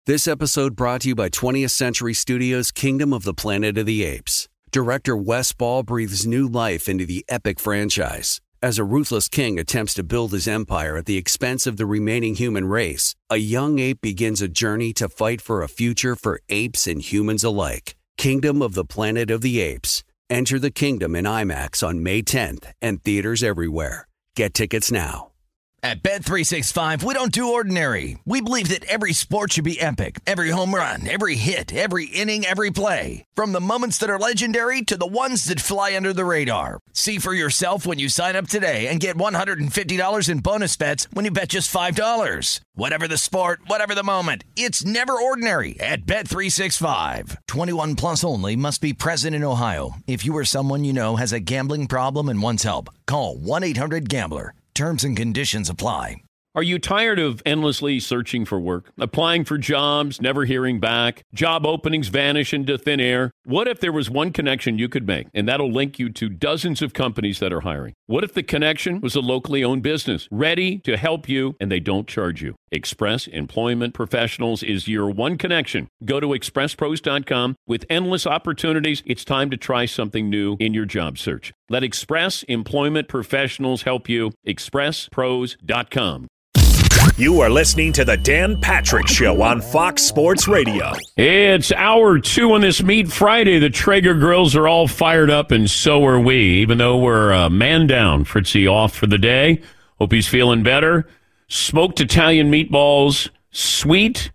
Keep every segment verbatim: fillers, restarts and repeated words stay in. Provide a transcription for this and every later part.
This episode brought to you by twentieth Century Studios' Kingdom of the Planet of the Apes. Director Wes Ball breathes new life into the epic franchise. As a ruthless king attempts to build his empire at the expense of the remaining human race, a young ape begins a journey to fight for a future for apes and humans alike. Kingdom of the Planet of the Apes. Enter the kingdom in IMAX on May tenth and theaters everywhere. Get tickets now. At Bet three sixty-five, we don't do ordinary. We believe that every sport should be epic. Every home run, every hit, every inning, every play. From the moments that are legendary to the ones that fly under the radar. See for yourself when you sign up today and get one hundred fifty dollars in bonus bets when you bet just five dollars. Whatever the sport, whatever the moment, it's never ordinary at Bet three sixty-five. twenty-one plus only. Must be present in Ohio. If you or someone you know has a gambling problem and wants help, call one eight hundred gambler. Terms and conditions apply. Are you tired of endlessly searching for work, applying for jobs, never hearing back, job openings vanish into thin air? What if there was one connection you could make, and that'll link you to dozens of companies that are hiring? What if the connection was a locally owned business, ready to help you, and they don't charge you? Express Employment Professionals is your one connection. Go to express pros dot com. With endless opportunities, it's time to try something new in your job search. Let Express Employment Professionals help you. express pros dot com. You are listening to the Dan Patrick Show on Fox Sports Radio. It's hour two on this Meat Friday. The Traeger grills are all fired up, and so are we, even though we're uh, man down. Fritzy off for the day. Hope he's feeling better. Smoked Italian meatballs, sweet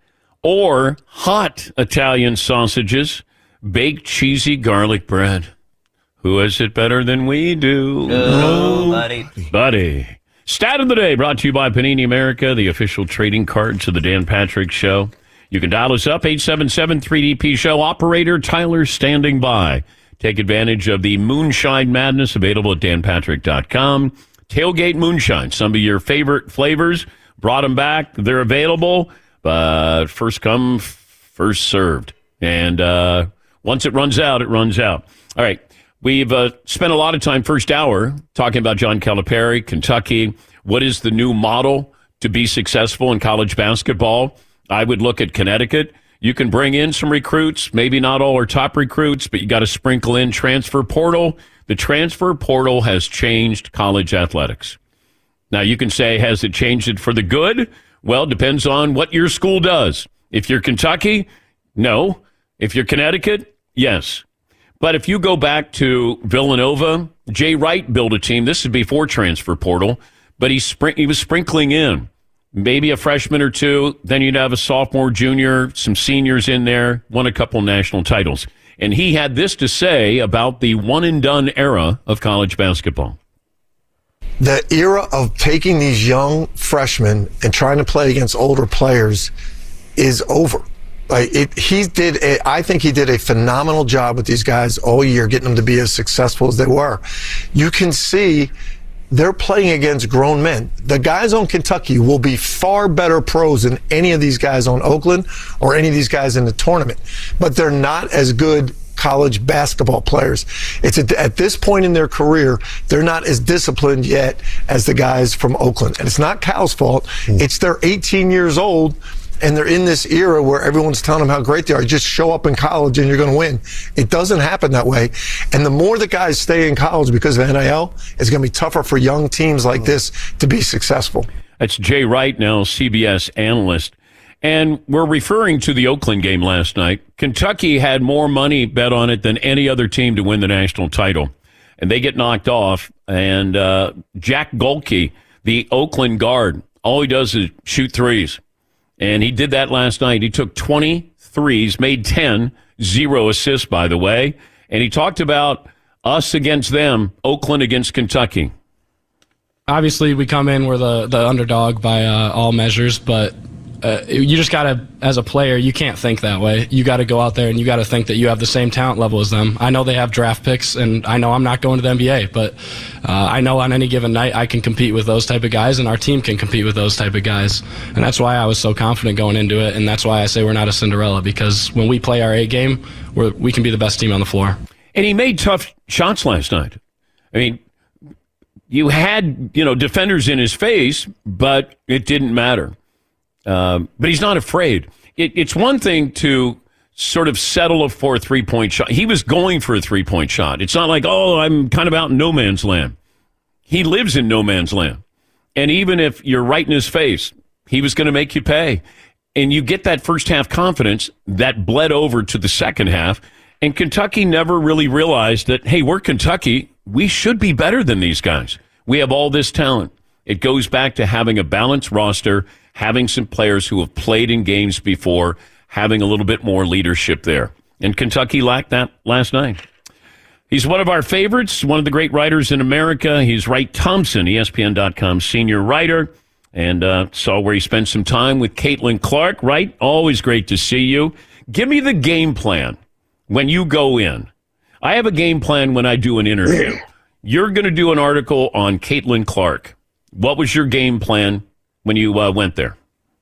or hot Italian sausages, baked cheesy garlic bread. Who has it better than we do? Oh, buddy. Buddy. Stat of the day brought to you by Panini America, the official trading cards of the Dan Patrick Show. You can dial us up, eight seven seven three D P Show. Operator Tyler standing by. Take advantage of the Moonshine Madness available at dan patrick dot com. Tailgate Moonshine, some of your favorite flavors. Brought them back. They're available, but first come, first served. And uh, once it runs out, it runs out. All right. We've uh, spent a lot of time first hour talking about John Calipari, Kentucky. What is the new model to be successful in college basketball? I would look at Connecticut. You can bring in some recruits. Maybe not all are top recruits, but you got to sprinkle in transfer portal. The transfer portal has changed college athletics. Now, you can say, has it changed it for the good? Well, it depends on what your school does. If you're Kentucky, no. If you're Connecticut, yes. But if you go back to Villanova, Jay Wright built a team. This is before transfer portal, but he, spring, he was sprinkling in maybe a freshman or two. Then you'd have a sophomore, junior, some seniors in there, won a couple national titles. And he had this to say about the one-and-done era of college basketball. The era of taking these young freshmen and trying to play against older players is over. Like it, he did. A, I think he did a phenomenal job with these guys all year, getting them to be as successful as they were. You can see they're playing against grown men. The guys on Kentucky will be far better pros than any of these guys on Oakland or any of these guys in the tournament, but they're not as good college basketball players. It's a, at this point in their career, they're not as disciplined yet as the guys from Oakland. And it's not Cal's fault. Mm. It's they're eighteen years old. And they're in this era where everyone's telling them how great they are. Just show up in college and you're going to win. It doesn't happen that way. And the more the guys stay in college because of N I L, it's going to be tougher for young teams like this to be successful. That's Jay Wright, now C B S analyst. And we're referring to the Oakland game last night. Kentucky had more money bet on it than any other team to win the national title. And they get knocked off. And uh, Jack Golke, the Oakland guard, all he does is shoot threes. And he did that last night. He took twenty threes, made ten, zero assists, by the way. And he talked about us against them, Oakland against Kentucky. Obviously, we come in, we're the, the underdog by uh, all measures, but uh, you just got to, as a player, you can't think that way. You got to go out there and you got to think that you have the same talent level as them. I know they have draft picks, and I know I'm not going to the N B A, but uh, I know on any given night I can compete with those type of guys, and our team can compete with those type of guys. And that's why I was so confident going into it, and that's why I say we're not a Cinderella, because when we play our A game, we're, we can be the best team on the floor. And he made tough shots last night. I mean, you had, you know, defenders in his face, but it didn't matter. Um, but he's not afraid. it, it's one thing to sort of settle for a three-point shot. He was going for a three-point shot. It's not like, oh, I'm kind of out in no man's land. He lives in no man's land. And even if you're right in his face, he was going to make you pay. And you get that first half confidence that bled over to the second half. And Kentucky never really realized that, hey, we're Kentucky. We should be better than these guys. We have all this talent. It goes back to having a balanced roster, having some players who have played in games before, having a little bit more leadership there. And Kentucky lacked that last night. He's one of our favorites, one of the great writers in America. He's Wright Thompson, E S P N dot com senior writer, and uh, saw where he spent some time with Caitlin Clark. Wright, always great to see you. Give me the game plan when you go in. I have a game plan when I do an interview. You're going to do an article on Caitlin Clark. What was your game plan when you uh, went there?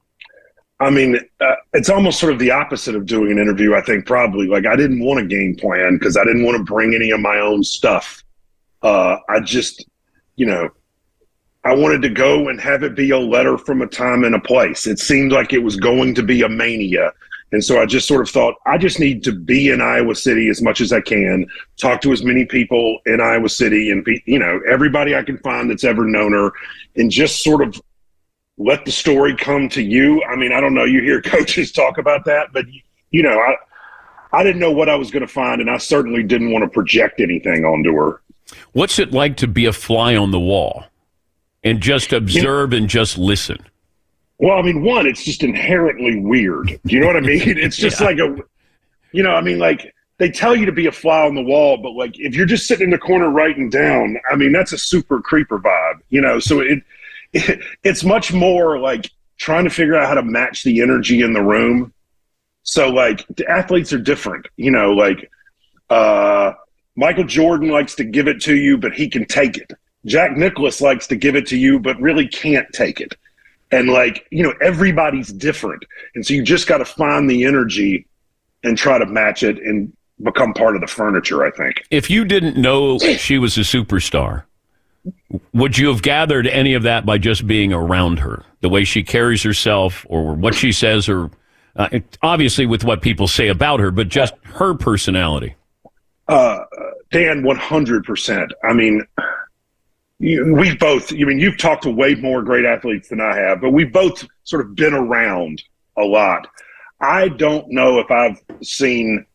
I mean, uh, it's almost sort of the opposite of doing an interview, I think, probably. Like, I didn't want a game plan because I didn't want to bring any of my own stuff. Uh, I just, you know, I wanted to go and have it be a letter from a time and a place. It seemed like it was going to be a mania. And so I just sort of thought, I just need to be in Iowa City as much as I can, talk to as many people in Iowa City and, be, you know, everybody I can find that's ever known her, and just sort of let the story come to you. I mean, I don't know. You hear coaches talk about that, but, you know, I I didn't know what I was going to find, and I certainly didn't want to project anything onto her. What's it like to be a fly on the wall and just observe yeah. and just listen? Well, I mean, one, it's just inherently weird. Do you know what I mean? It's just yeah. like a, you know, I mean, like, they tell you to be a fly on the wall, but, like, if you're just sitting in the corner writing down, I mean, that's a super creeper vibe, you know? So it, it it's much more like trying to figure out how to match the energy in the room. So, like, the athletes are different, you know, like uh, Michael Jordan likes to give it to you, but he can take it. Jack Nicklaus likes to give it to you, but really can't take it. And, like, you know, everybody's different. And so you just got to find the energy and try to match it and become part of the furniture, I think. If you didn't know she was a superstar, would you have gathered any of that by just being around her, the way she carries herself or what she says, or uh, obviously with what people say about her, but just her personality? Uh, Dan, one hundred percent. I mean, you, we've both, I mean, you've talked to way more great athletes than I have, but we've both sort of been around a lot. I don't know if I've seen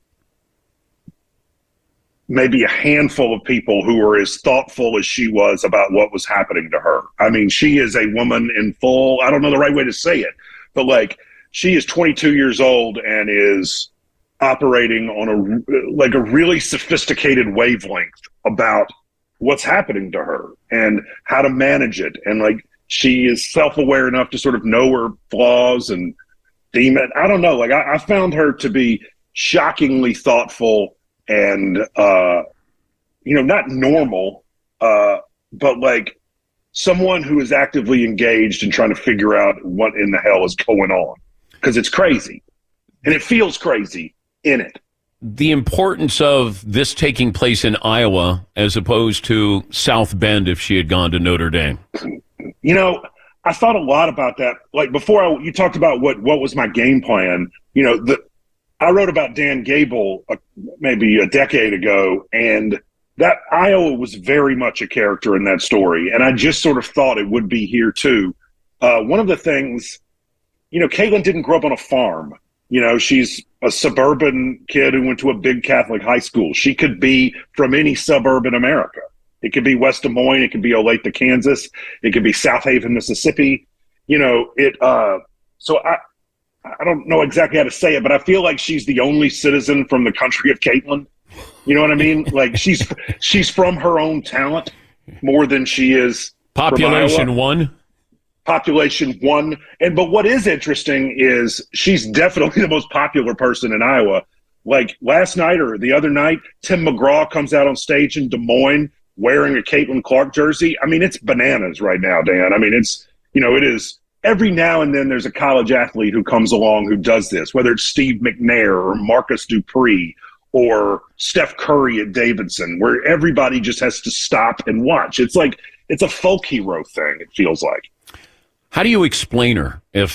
maybe a handful of people who were as thoughtful as she was about what was happening to her. I mean, she is a woman in full, I don't know the right way to say it, but, like, she is twenty-two years old and is operating on a, like, a really sophisticated wavelength about what's happening to her and how to manage it. And, like, she is self-aware enough to sort of know her flaws and deem it. I don't know. Like, I, I found her to be shockingly thoughtful and, uh, you know, not normal, uh, but, like, someone who is actively engaged in trying to figure out what in the hell is going on, because it's crazy and it feels crazy in it. The importance of this taking place in Iowa as opposed to South Bend if she had gone to Notre Dame. You know, I thought a lot about that. Like, before I, you talked about what, what was my game plan, you know, the, I wrote about Dan Gable uh, maybe a decade ago, and that Iowa was very much a character in that story. And I just sort of thought it would be here too. Uh, one of the things, you know, Caitlin didn't grow up on a farm. You know, she's a suburban kid who went to a big Catholic high school. She could be from any suburb in America. It could be West Des Moines. It could be Olathe, Kansas. It could be South Haven, Mississippi. You know, it. Uh, so I, I don't know exactly how to say it, but I feel like she's the only citizen from the country of Caitlin. You know what I mean? Like, she's she's from her own talent more than she is population one. Population one. And but what is interesting is she's definitely the most popular person in Iowa. Like, last night or the other night, Tim McGraw comes out on stage in Des Moines wearing a Caitlin Clark jersey. I mean, it's bananas right now, Dan. I mean, it's, you know, it is. Every now and then there's a college athlete who comes along who does this, whether it's Steve McNair or Marcus Dupree or Steph Curry at Davidson, where everybody just has to stop and watch. It's like, it's a folk hero thing, it feels like. How do you explain her if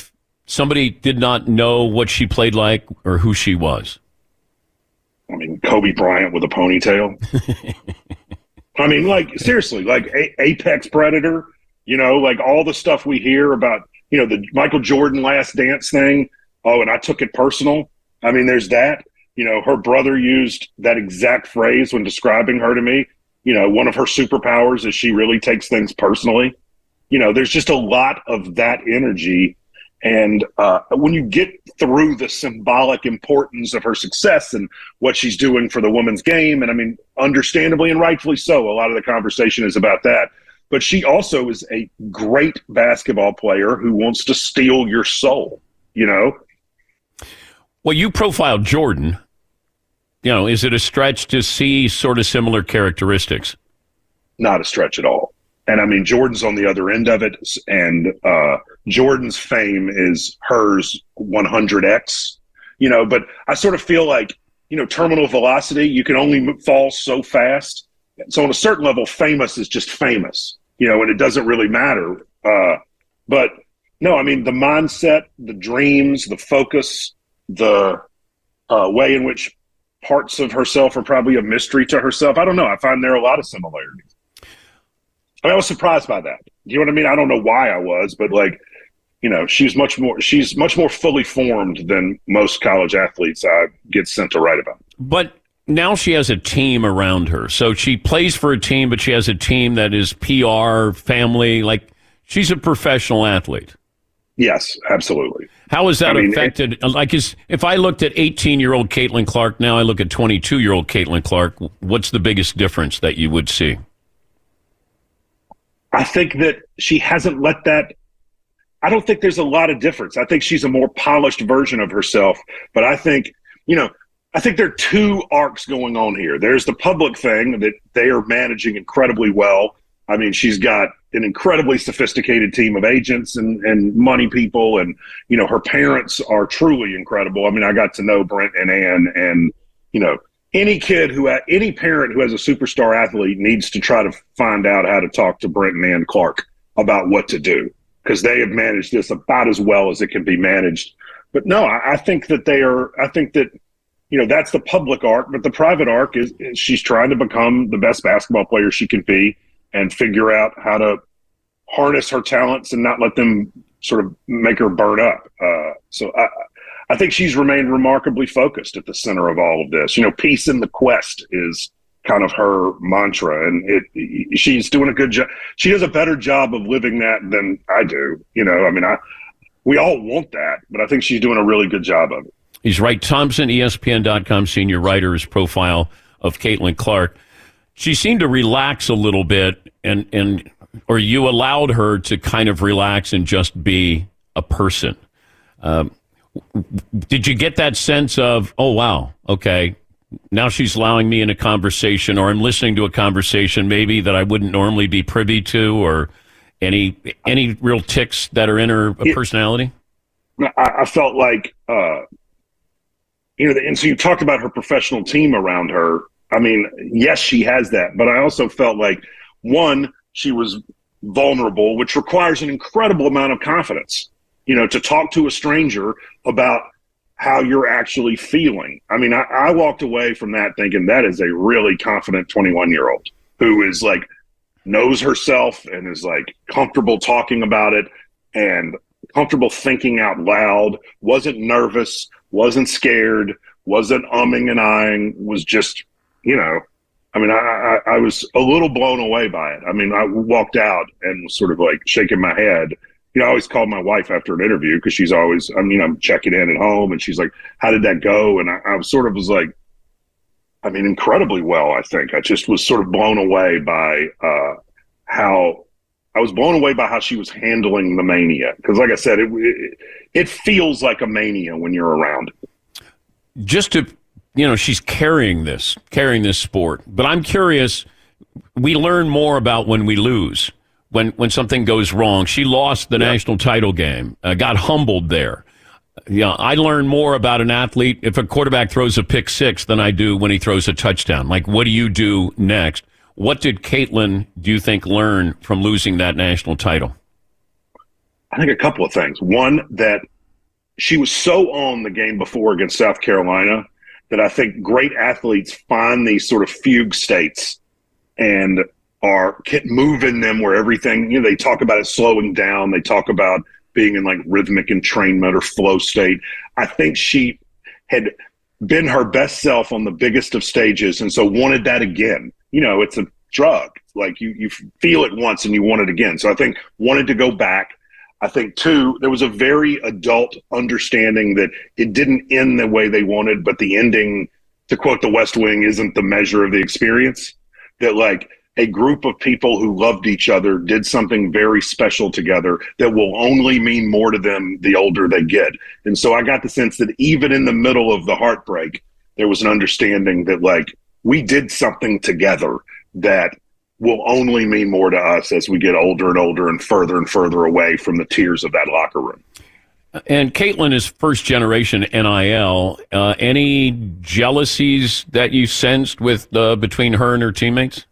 somebody did not know what she played like or who she was? I mean, Kobe Bryant with a ponytail. I mean, like, seriously, like a- apex predator, you know, like all the stuff we hear about, you know, the Michael Jordan Last Dance thing. Oh, and I took it personal. I mean, there's that. You know, her brother used that exact phrase when describing her to me. You know, one of her superpowers is she really takes things personally. You know, there's just a lot of that energy. And uh, when you get through the symbolic importance of her success and what she's doing for the women's game, and I mean, understandably and rightfully so, a lot of the conversation is about that. But she also is a great basketball player who wants to steal your soul, you know? Well, you profiled Jordan. You know, is it a stretch to see sort of similar characteristics? Not a stretch at all. And I mean, Jordan's on the other end of it, and uh, Jordan's fame is hers one hundred x, you know, but I sort of feel like, you know, terminal velocity, you can only fall so fast. So on a certain level, famous is just famous, you know, and it doesn't really matter. Uh, but no, I mean, the mindset, the dreams, the focus, the uh, way in which parts of herself are probably a mystery to herself. I don't know. I find there are a lot of similarities. I, mean, I was surprised by that. You know what I mean? I don't know why I was, but like, you know, she's much more she's much more fully formed than most college athletes I get sent to write about. But now she has a team around her. So she plays for a team, but she has a team that is P R, family. Like, she's a professional athlete. Yes, absolutely. How has that I mean, affected? It, like, is, if I looked at eighteen-year-old Caitlin Clark, now I look at twenty-two-year-old Caitlin Clark, what's the biggest difference that you would see? I think that she hasn't let that – I don't think there's a lot of difference. I think she's a more polished version of herself. But I think, you know, I think there are two arcs going on here. There's the public thing that they are managing incredibly well. I mean, she's got an incredibly sophisticated team of agents and, and money people. And, you know, her parents are truly incredible. I mean, I got to know Brent and Ann, and, you know, any kid who, ha- any parent who has a superstar athlete needs to try to find out how to talk to Brent and Ann Clark about what to do, because they have managed this about as well as it can be managed. But no, I, I think that they are, I think that, you know, that's the public arc, but the private arc is, is she's trying to become the best basketball player she can be and figure out how to harness her talents and not let them sort of make her burn up. Uh, so I, I think she's remained remarkably focused at the center of all of this. You know, peace in the quest is kind of her mantra, and it, she's doing a good job. She does a better job of living that than I do. You know, I mean, I we all want that, but I think she's doing a really good job of it. He's Wright Thompson, E S P N dot com senior writer's profile of Caitlin Clark. She seemed to relax a little bit, and, and or you allowed her to kind of relax and just be a person. Um, did you get that sense of, oh, wow, okay, now she's allowing me in a conversation, or I'm listening to a conversation maybe that I wouldn't normally be privy to, or any any real tics that are in her Yeah. personality? I, I felt like, uh, you know, and so you talked about her professional team around her. I mean, yes, she has that, but I also felt like, one, she was vulnerable, which requires an incredible amount of confidence, you know, to talk to a stranger about how you're actually feeling. I mean, I, I walked away from that thinking that is a really confident twenty-one-year-old who is like, knows herself and is like comfortable talking about it and comfortable thinking out loud, wasn't nervous, wasn't scared, wasn't umming and ahhing, was just, you know, I mean, I, I, I was a little blown away by it. I mean, I walked out and was sort of like shaking my head. You know, I always call my wife after an interview because she's always, I mean, I'm checking in at home, and she's like, how did that go? And I, I was sort of was like, I mean, incredibly well, I think. I just was sort of blown away by uh, how, I was blown away by how she was handling the mania. Because like I said, it, it it feels like a mania when you're around it. Just to, you know, she's carrying this, carrying this sport. But I'm curious, we learn more about when we lose, when when something goes wrong. She lost the Yeah. national title game, uh, got humbled there. Yeah, I learn more about an athlete if a quarterback throws a pick six than I do when he throws a touchdown. Like, what do you do next? What did Caitlin, do you think, learn from losing that national title? I think a couple of things. One, that she was so on the game before against South Carolina that I think great athletes find these sort of fugue states and are get move in them where everything, you know, they talk about it slowing down. They talk about being in like rhythmic entrainment or flow state. I think she had been her best self on the biggest of stages, and so wanted that again. You know, it's a drug. Like you, you feel it once and you want it again. So I think wanted to go back. I think, too, there was a very adult understanding that it didn't end the way they wanted, but the ending, to quote The West Wing, isn't the measure of the experience. That, like, a group of people who loved each other did something very special together that will only mean more to them the older they get. And so I got the sense that even in the middle of the heartbreak, there was an understanding that, like, we did something together that will only mean more to us as we get older and older and further and further away from the tears of that locker room. And Caitlin is first generation N I L. Uh, any jealousies that you sensed with uh, between her and her teammates?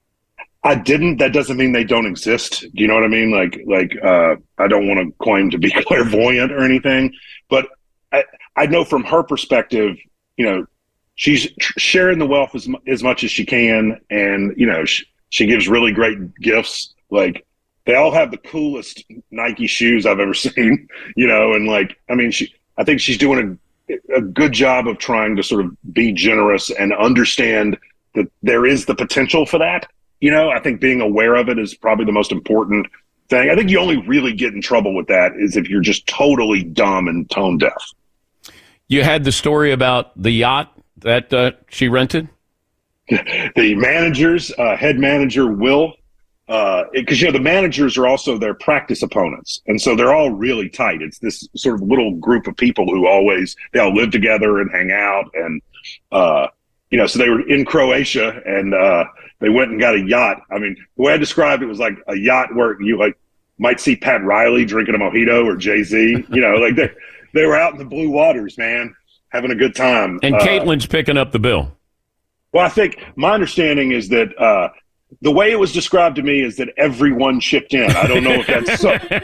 I didn't. That doesn't mean they don't exist. Do you know what I mean? Like, like uh, I don't want to claim to be clairvoyant or anything, but I, I know from her perspective, you know, she's tr- sharing the wealth as, as much as she can, and you know, she, she gives really great gifts. Like, they all have the coolest Nike shoes I've ever seen, you know, and like, I mean, she, I think she's doing a, a good job of trying to sort of be generous and understand that there is the potential for that. You know, I think being aware of it is probably the most important thing. I think you only really get in trouble with that is if you're just totally dumb and tone deaf. You had the story about the yacht that uh, she rented? The managers, uh, head manager Will, because, uh, you know, the managers are also their practice opponents. And so they're all really tight. It's this sort of little group of people who always, they all live together and hang out. And, uh, you know, so they were in Croatia and uh, they went and got a yacht. I mean, the way I described it was like a yacht where you like might see Pat Riley drinking a mojito or Jay-Z. You know, like they, they were out in the blue waters, man, having a good time. And uh, Caitlin's picking up the bill. Well, I think my understanding is that uh, the way it was described to me is that everyone chipped in. I don't know if that's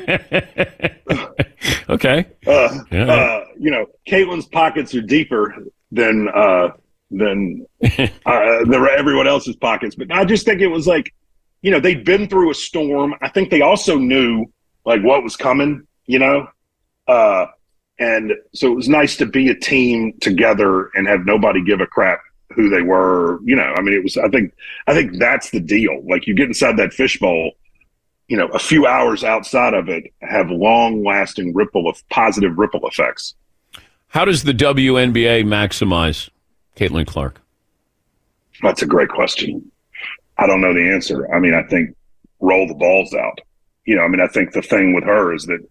so. Okay. Uh, yeah. uh, you know, Caitlin's pockets are deeper than uh, than uh, the, everyone else's pockets. But I just think it was like, you know, they'd been through a storm. I think they also knew like what was coming, you know. Uh, and so it was nice to be a team together and have nobody give a crap who they were, you know. I mean, it was, I think, I think that's the deal. Like, you get inside that fishbowl, you know, a few hours outside of it have long lasting ripple of positive ripple effects. How does the W N B A maximize Caitlin Clark? That's a great question. I don't know the answer. I mean, I think roll the balls out. You know, I mean, I think the thing with her is that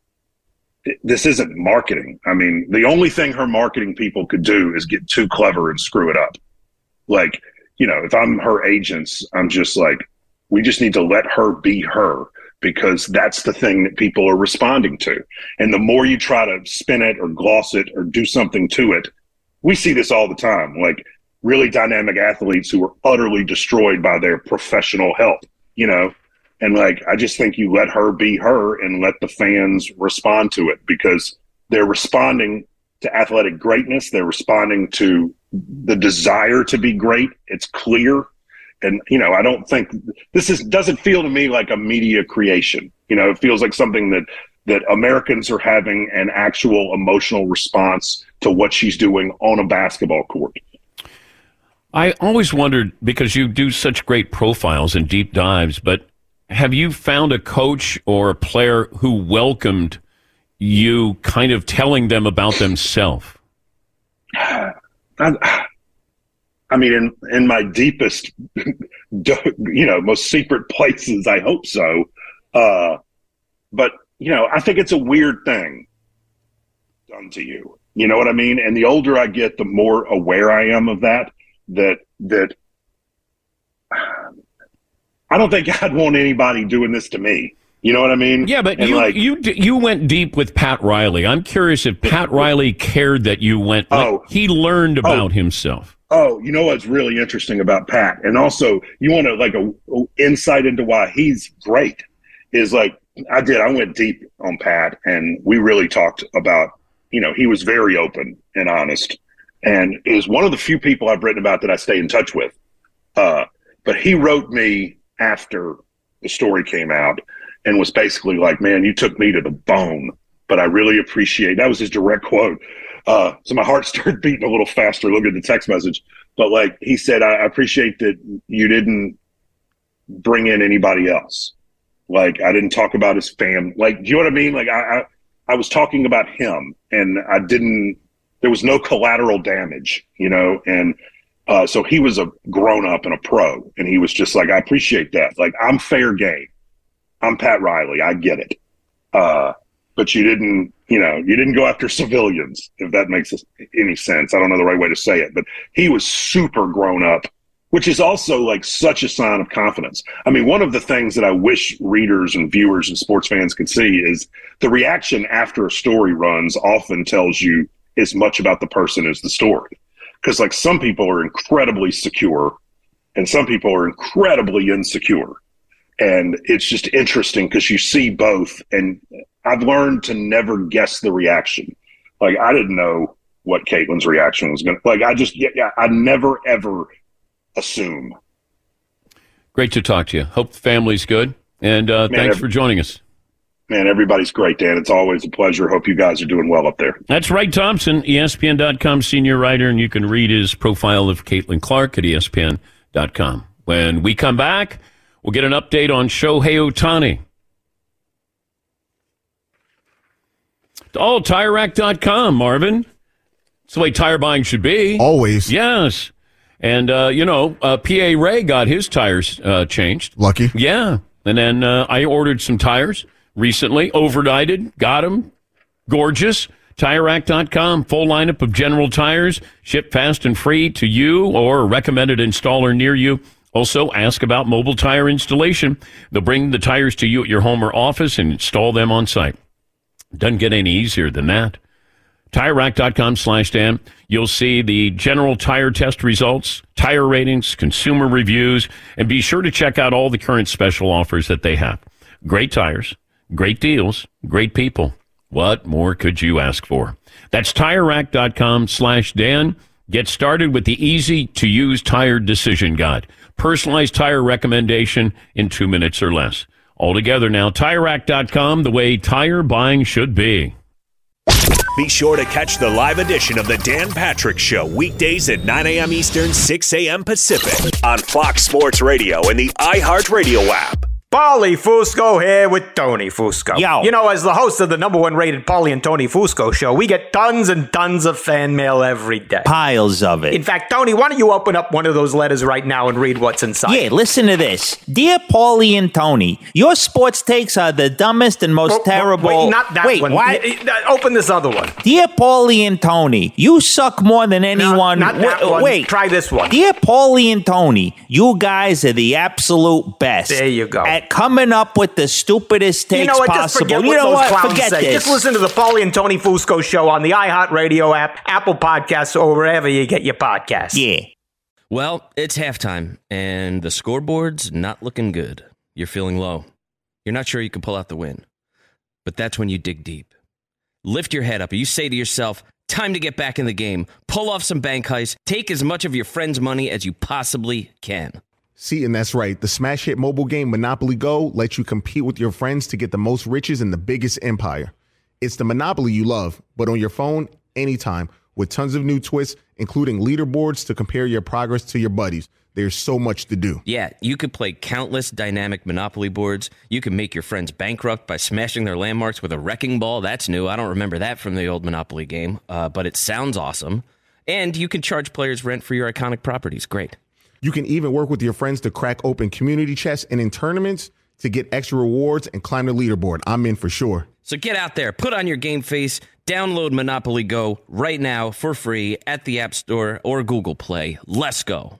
this isn't marketing. I mean, the only thing her marketing people could do is get too clever and screw it up. Like, you know, if I'm her agents, I'm just like, we just need to let her be her, because that's the thing that people are responding to. And the more you try to spin it or gloss it or do something to it, we see this all the time. Like, really dynamic athletes who are utterly destroyed by their professional help, you know? And like, I just think you let her be her and let the fans respond to it, because they're responding to athletic greatness. They're responding to the desire to be great. It's clear. And, you know, I don't think this is, doesn't feel to me like a media creation. You know, it feels like something that, that Americans are having an actual emotional response to what she's doing on a basketball court. I always wondered, because you do such great profiles and deep dives, but have you found a coach or a player who welcomed you kind of telling them about themselves? I, I mean, in, in my deepest, you know, most secret places, I hope so. Uh, but, you know, I think it's a weird thing done to you. You know what I mean? And the older I get, the more aware I am of that, that, that, I don't think I'd want anybody doing this to me. You know what I mean? Yeah, but and you, like, you you went deep with Pat Riley. I'm curious if Pat Riley cared that you went. Like, oh, he learned about oh, himself. Oh, you know what's really interesting about Pat, and also you want to like a, a insight into why he's great is like I did. I went deep on Pat, and we really talked about you know, he was very open and honest, and is one of the few people I've written about that I stay in touch with. Uh, but he wrote me after the story came out and was basically like, man, you took me to the bone, but I really appreciate, that was his direct quote. Uh, so my heart started beating a little faster looking at the text message. But like he said, I appreciate that you didn't bring in anybody else. Like I didn't talk about his family. Like, do you know what I mean? Like I, I, I was talking about him, and I didn't, there was no collateral damage, you know? And uh, so he was a grown up and a pro, and he was just like, I appreciate that. Like, I'm fair game. I'm Pat Riley. I get it. Uh, but you didn't, you know, you didn't go after civilians, if that makes any sense. I don't know the right way to say it, but he was super grown up, which is also like such a sign of confidence. I mean, one of the things that I wish readers and viewers and sports fans could see is the reaction after a story runs often tells you as much about the person as the story. Because like some people are incredibly secure and some people are incredibly insecure. And it's just interesting because you see both. And I've learned to never guess the reaction. Like I didn't know what Caitlin's reaction was going to, like I just, yeah, yeah, I never, ever assume. Great to talk to you. Hope the family's good. And uh, man, thanks every, for joining us. Man, everybody's great, Dan. It's always a pleasure. Hope you guys are doing well up there. That's Wright Thompson, E S P N dot com senior writer, and you can read his profile of Caitlin Clark at E S P N dot com. When we come back, we'll get an update on Shohei Ohtani. Oh, Tire Rack dot com, Marvin. It's the way tire buying should be. Always. Yes. And, uh, you know, uh, P A Ray got his tires uh, changed. Lucky. Yeah. And then uh, I ordered some tires recently, overnighted, got them. Gorgeous. Tire Rack dot com, full lineup of General tires, shipped fast and free to you or a recommended installer near you. Also, ask about mobile tire installation. They'll bring the tires to you at your home or office and install them on site. Doesn't get any easier than that. Tire Rack dot com slash Dan. You'll see the general tire test results, tire ratings, consumer reviews, and be sure to check out all the current special offers that they have. Great tires, great deals, great people. What more could you ask for? That's Tire Rack dot com slash Dan. Get started with the easy-to-use tire decision guide. Personalized tire recommendation in two minutes or less. All together now, Tire Rack dot com, the way tire buying should be. Be sure to catch the live edition of the Dan Patrick Show weekdays at nine a.m. Eastern, six a.m. Pacific on Fox Sports Radio and the iHeartRadio app. Paulie Fusco here with Tony Fusco. Yo. You know, as the host of the number one rated Paulie and Tony Fusco show, we get tons and tons of fan mail every day. Piles of it. In fact, Tony, why don't you open up one of those letters right now and read what's inside? Yeah, listen to this. Dear Paulie and Tony, your sports takes are the dumbest and most Oh, terrible. Wait, not that wait, one. Why? N- n- Open this other one. Dear Paulie and Tony, you suck more than anyone. No, not that Wait, one. Wait, Try this one. Dear Paulie and Tony, you guys are the absolute best. There you go. At coming up with the stupidest takes You know what? Just possible. forget you what know those what? clowns Forget say. this. Just listen to the Paulie and Tony Fusco show on the iHeartRadio app, Apple Podcasts, or wherever you get your podcasts. Yeah. Well, it's halftime, and the scoreboard's not looking good. You're feeling low. You're not sure you can pull out the win. But that's when you dig deep. Lift your head up, and you say to yourself, time to get back in the game. Pull off some bank heists. Take as much of your friend's money as you possibly can. See, and that's right. The smash hit mobile game Monopoly Go lets you compete with your friends to get the most riches in the biggest empire. It's the Monopoly you love, but on your phone, anytime, with tons of new twists, including leaderboards to compare your progress to your buddies. There's so much to do. Yeah, you could play countless dynamic Monopoly boards. You can make your friends bankrupt by smashing their landmarks with a wrecking ball. That's new. I don't remember that from the old Monopoly game, uh, but it sounds awesome. And you can charge players rent for your iconic properties. Great. You can even work with your friends to crack open community chests and in tournaments to get extra rewards and climb the leaderboard. I'm in for sure. So get out there, put on your game face, download Monopoly Go right now for free at the App Store or Google Play. Let's go.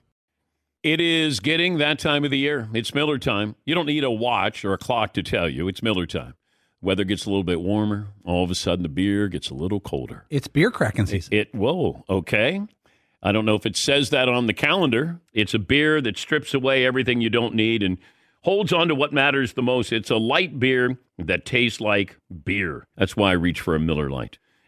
It is getting that time of the year. It's Miller time. You don't need a watch or a clock to tell you. It's Miller time. Weather gets a little bit warmer. All of a sudden, the beer gets a little colder. It's beer cracking season. It, it whoa, okay. I don't know if it says that on the calendar. It's a beer that strips away everything you don't need and holds on to what matters the most. It's a light beer that tastes like beer. That's why I reach for a Miller Lite.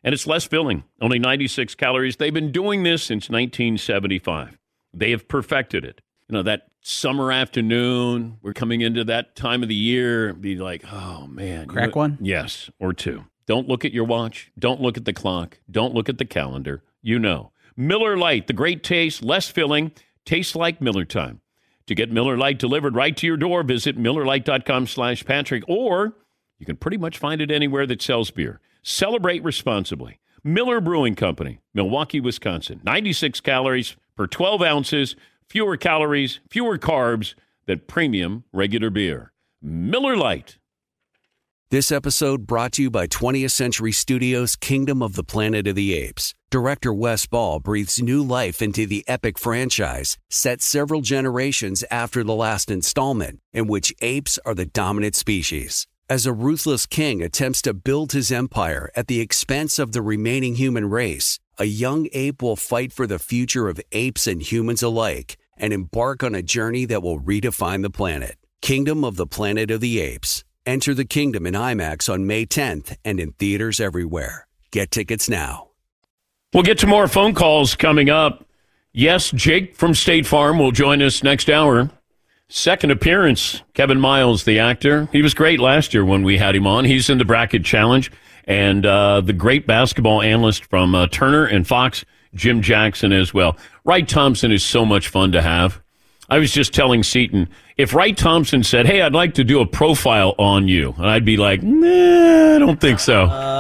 And it's less filling, only ninety-six calories. They've been doing this since nineteen seventy-five. They have perfected it. You know, that summer afternoon, we're coming into that time of the year, be like, oh, man. Crack you know, one? Yes, or two. Don't look at your watch. Don't look at the clock. Don't look at the calendar. You know. Miller Lite, the great taste, less filling, tastes like Miller time. To get Miller Lite delivered right to your door, visit MillerLite.com slash Patrick, or you can pretty much find it anywhere that sells beer. Celebrate responsibly. Miller Brewing Company, Milwaukee, Wisconsin. ninety-six calories per twelve ounces, fewer calories, fewer carbs than premium regular beer. Miller Lite. This episode brought to you by twentieth Century Studios' Kingdom of the Planet of the Apes. Director Wes Ball breathes new life into the epic franchise, set several generations after the last installment, in which apes are the dominant species. As a ruthless king attempts to build his empire at the expense of the remaining human race, a young ape will fight for the future of apes and humans alike and embark on a journey that will redefine the planet. Kingdom of the Planet of the Apes. Enter the kingdom in IMAX on May tenth and in theaters everywhere. Get tickets now. We'll get to more phone calls coming up. Yes, Jake from State Farm will join us next hour. Second appearance, Kevin Miles, the actor. He was great last year when we had him on. He's in the Bracket Challenge. And uh, the great basketball analyst from uh, Turner and Fox, Jim Jackson, as well. Wright Thompson is so much fun to have. I was just telling Seton, if Wright Thompson said, hey, I'd like to do a profile on you, and I'd be like, nah, I don't think so.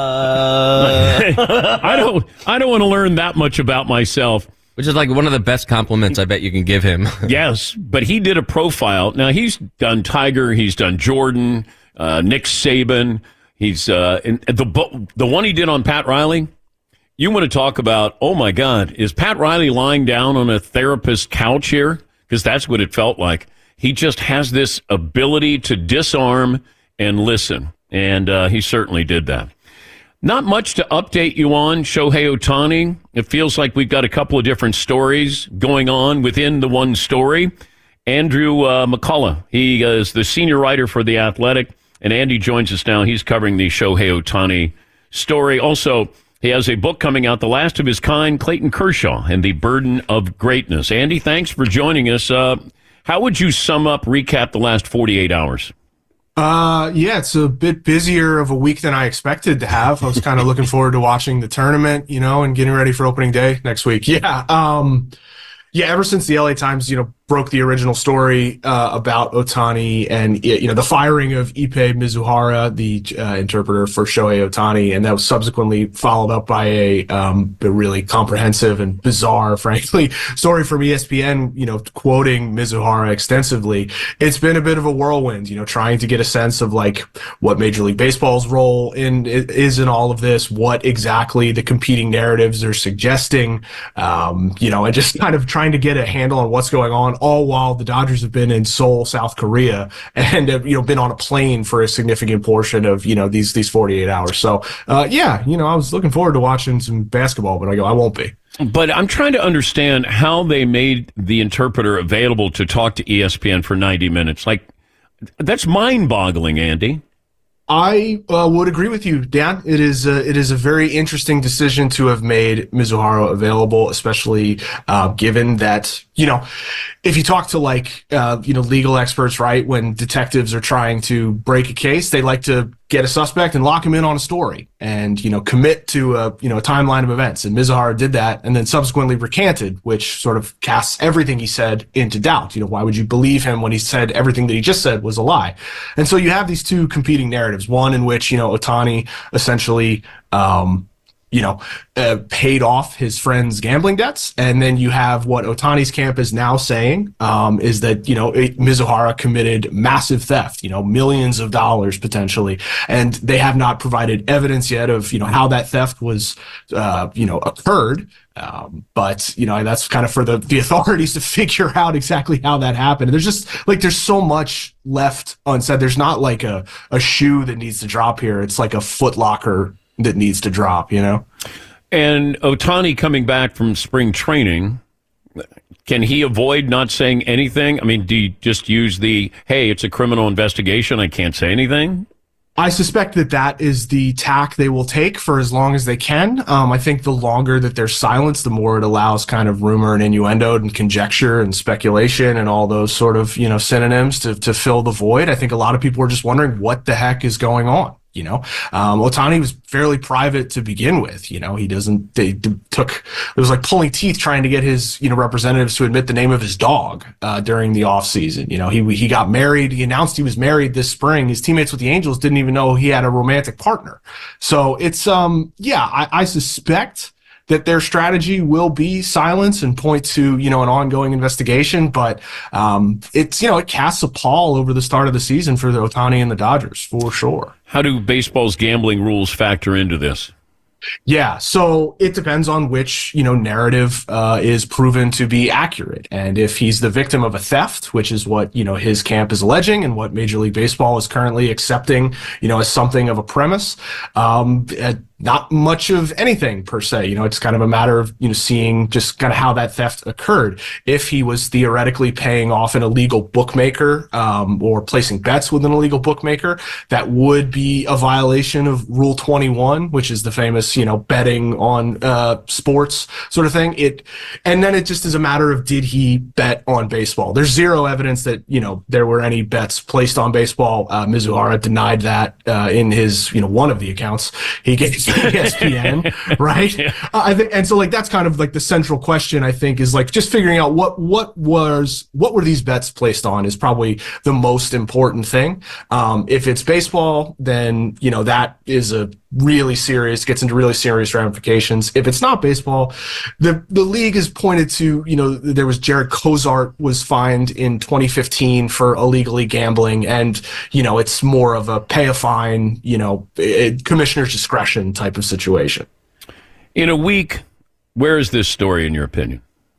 Uh... I don't I don't want to learn that much about myself. Which is like one of the best compliments I bet you can give him. Yes, but he did a profile. Now, he's done Tiger, he's done Jordan, uh, Nick Saban. He's uh, and the the one he did on Pat Riley. You want to talk about, oh, my God, is Pat Riley lying down on a therapist's couch here? Because that's what it felt like. He just has this ability to disarm and listen, and uh, he certainly did that. Not much to update you on Shohei Ohtani. It feels like we've got a couple of different stories going on within the one story. Andrew uh, McCullough, he is the senior writer for The Athletic, and Andy joins us now. He's covering the Shohei Ohtani story. Also, he has a book coming out, The Last of His Kind, Clayton Kershaw and the Burden of Greatness. Andy, thanks for joining us. Uh, how would you sum up, recap the last forty-eight hours? Uh, yeah, it's a bit busier of a week than I expected to have. I was kind of looking forward to watching the tournament, you know, and getting ready for opening day next week. Yeah. Um, yeah, ever since the L A Times, you know, broke the original story uh, about Ohtani and, you know, the firing of Ippei Mizuhara, the uh, interpreter for Shohei Ohtani, and that was subsequently followed up by a, um, a really comprehensive and bizarre, frankly, story from E S P N, you know, quoting Mizuhara extensively. It's been a bit of a whirlwind, you know, trying to get a sense of like what Major League Baseball's role in is in all of this, what exactly the competing narratives are suggesting, um, you know, and just kind of trying to get a handle on what's going on, all while the Dodgers have been in Seoul, South Korea, and have, you know, been on a plane for a significant portion of, you know, these these forty-eight hours. So, uh, yeah, you know, I was looking forward to watching some basketball, but I go, I won't be. But I'm trying to understand how they made the interpreter available to talk to E S P N for ninety minutes. Like, that's mind-boggling, Andy. I uh, would agree with you, Dan. It is a, it is a very interesting decision to have made Mizuhara available, especially uh, given that, you know, if you talk to like, uh, you know, legal experts, right, when detectives are trying to break a case, they like to get a suspect and lock him in on a story and, you know, commit to a, you know, a timeline of events. And Mizuhara did that and then subsequently recanted, which sort of casts everything he said into doubt. You know, why would you believe him when he said everything that he just said was a lie? And so you have these two competing narratives, one in which, you know, Ohtani essentially, um, you know, uh, paid off his friend's gambling debts. And then you have what Ohtani's camp is now saying um, is that, you know, it, Mizuhara committed massive theft, you know, millions of dollars potentially. And they have not provided evidence yet of, you know, how that theft was, uh, you know, occurred. Um, but, you know, that's kind of for the, the authorities to figure out exactly how that happened. There's just like, there's so much left unsaid. There's not like a, a shoe that needs to drop here. It's like a Foot Locker that needs to drop, you know? And Ohtani coming back from spring training, can he avoid not saying anything? I mean, do you just use the, hey, it's a criminal investigation, I can't say anything? I suspect that that is the tack they will take for as long as they can. Um, I think the longer that there's silence, the more it allows kind of rumor and innuendo and conjecture and speculation and all those sort of, you know, synonyms to, to fill the void. I think a lot of people are just wondering what the heck is going on. You know, um, Ohtani was fairly private to begin with. You know, he doesn't, they d- took, it was like pulling teeth trying to get his, you know, representatives to admit the name of his dog, uh, during the off season. You know, he, he got married. He announced he was married this spring. His teammates with the Angels didn't even know he had a romantic partner. So it's, um, yeah, I, I suspect that their strategy will be silence and point to, you know, an ongoing investigation. But um, it's, you know, it casts a pall over the start of the season for the Ohtani and the Dodgers, for sure. How do baseball's gambling rules factor into this? Yeah, so it depends on which, you know, narrative uh, is proven to be accurate. And if he's the victim of a theft, which is what, you know, his camp is alleging and what Major League Baseball is currently accepting, you know, as something of a premise, um, not much of anything per se. You know, it's kind of a matter of, you know, seeing just kind of how that theft occurred. If he was theoretically paying off an illegal bookmaker, um, or placing bets with an illegal bookmaker, that would be a violation of Rule twenty-one, which is the famous, you know, betting on, uh, sports sort of thing. It, and then it just is a matter of, did he bet on baseball? There's zero evidence that, you know, there were any bets placed on baseball. Uh, Mizuhara denied that, uh, in his, you know, one of the accounts he gave E S P N, right? Yeah. Uh, I think, and so like that's kind of like the central question. I think is like just figuring out what what was what were these bets placed on is probably the most important thing. Um, if it's baseball, then you know that is a really serious gets into really serious ramifications. If it's not baseball, the the league has pointed to, you know, there was Jared Cozart was fined in twenty fifteen for illegally gambling, and you know it's more of a pay a fine, you know, it, commissioner's discretion type of situation. In a week, where is this story in your opinion?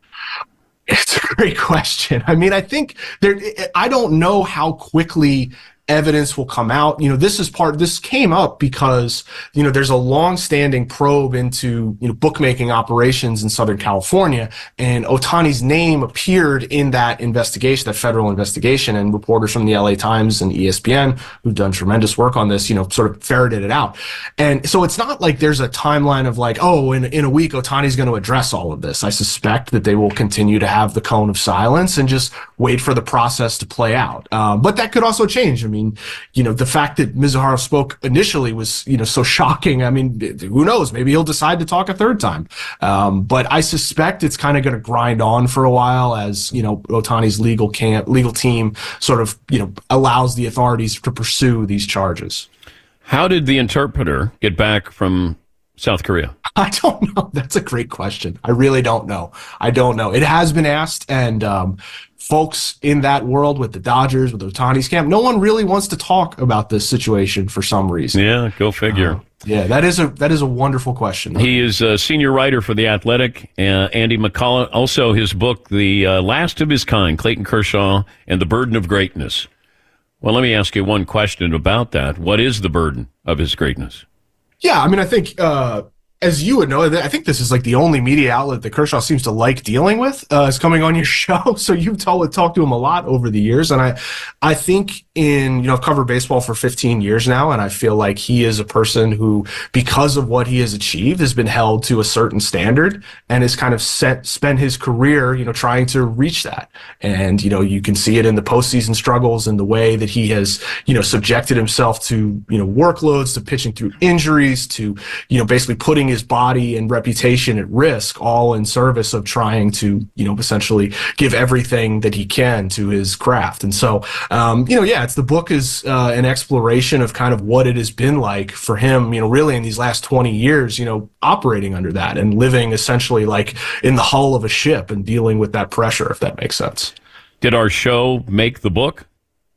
It's a great question. I mean, I think there. I don't know how quickly evidence will come out. You know, this is part, this came up because, you know, there's a long-standing probe into, you know, bookmaking operations in Southern California, and Ohtani's name appeared in that investigation, that federal investigation, and reporters from the L A Times and E S P N, who've done tremendous work on this, you know, sort of ferreted it out. And so it's not like there's a timeline of like, oh, in, in a week, Ohtani's going to address all of this. I suspect that they will continue to have the cone of silence and just wait for the process to play out. Um, but that could also change. I mean, I mean, you know, the fact that Mizuhara spoke initially was, you know, so shocking. I mean, who knows? Maybe he'll decide to talk a third time. Um, but I suspect it's kind of going to grind on for a while as, you know, Ohtani's legal camp, legal team sort of, you know, allows the authorities to pursue these charges. How did the interpreter get back from South Korea? I don't know. That's a great question. I really don't know. I don't know. It has been asked, and um, folks in that world with the Dodgers, with Ohtani's camp, no one really wants to talk about this situation for some reason. Yeah, go figure. Uh, yeah, that is a that is a wonderful question. He is a senior writer for The Athletic, uh, Andy McCullough. Also, his book, The uh, Last of His Kind, Clayton Kershaw and the Burden of Greatness. Well, let me ask you one question about that. What is the burden of his greatness? Yeah, I mean, I think, uh, as you would know, I think this is like the only media outlet that Kershaw seems to like dealing with, uh, is coming on your show. So you've told, talked to him a lot over the years. And I, I think in, you know, I've covered baseball for fifteen years now, and I feel like he is a person who, because of what he has achieved, has been held to a certain standard and has kind of set, spent his career, you know, trying to reach that. And, you know, you can see it in the postseason struggles and the way that he has, you know, subjected himself to, you know, workloads, to pitching through injuries, to, you know, basically putting his body and reputation at risk, all in service of trying to, you know, essentially give everything that he can to his craft. And so, um, you know, yeah, it's the book is uh, an exploration of kind of what it has been like for him, you know, really in these last twenty years, you know, operating under that and living essentially like in the hull of a ship and dealing with that pressure, if that makes sense. Did our show make the book?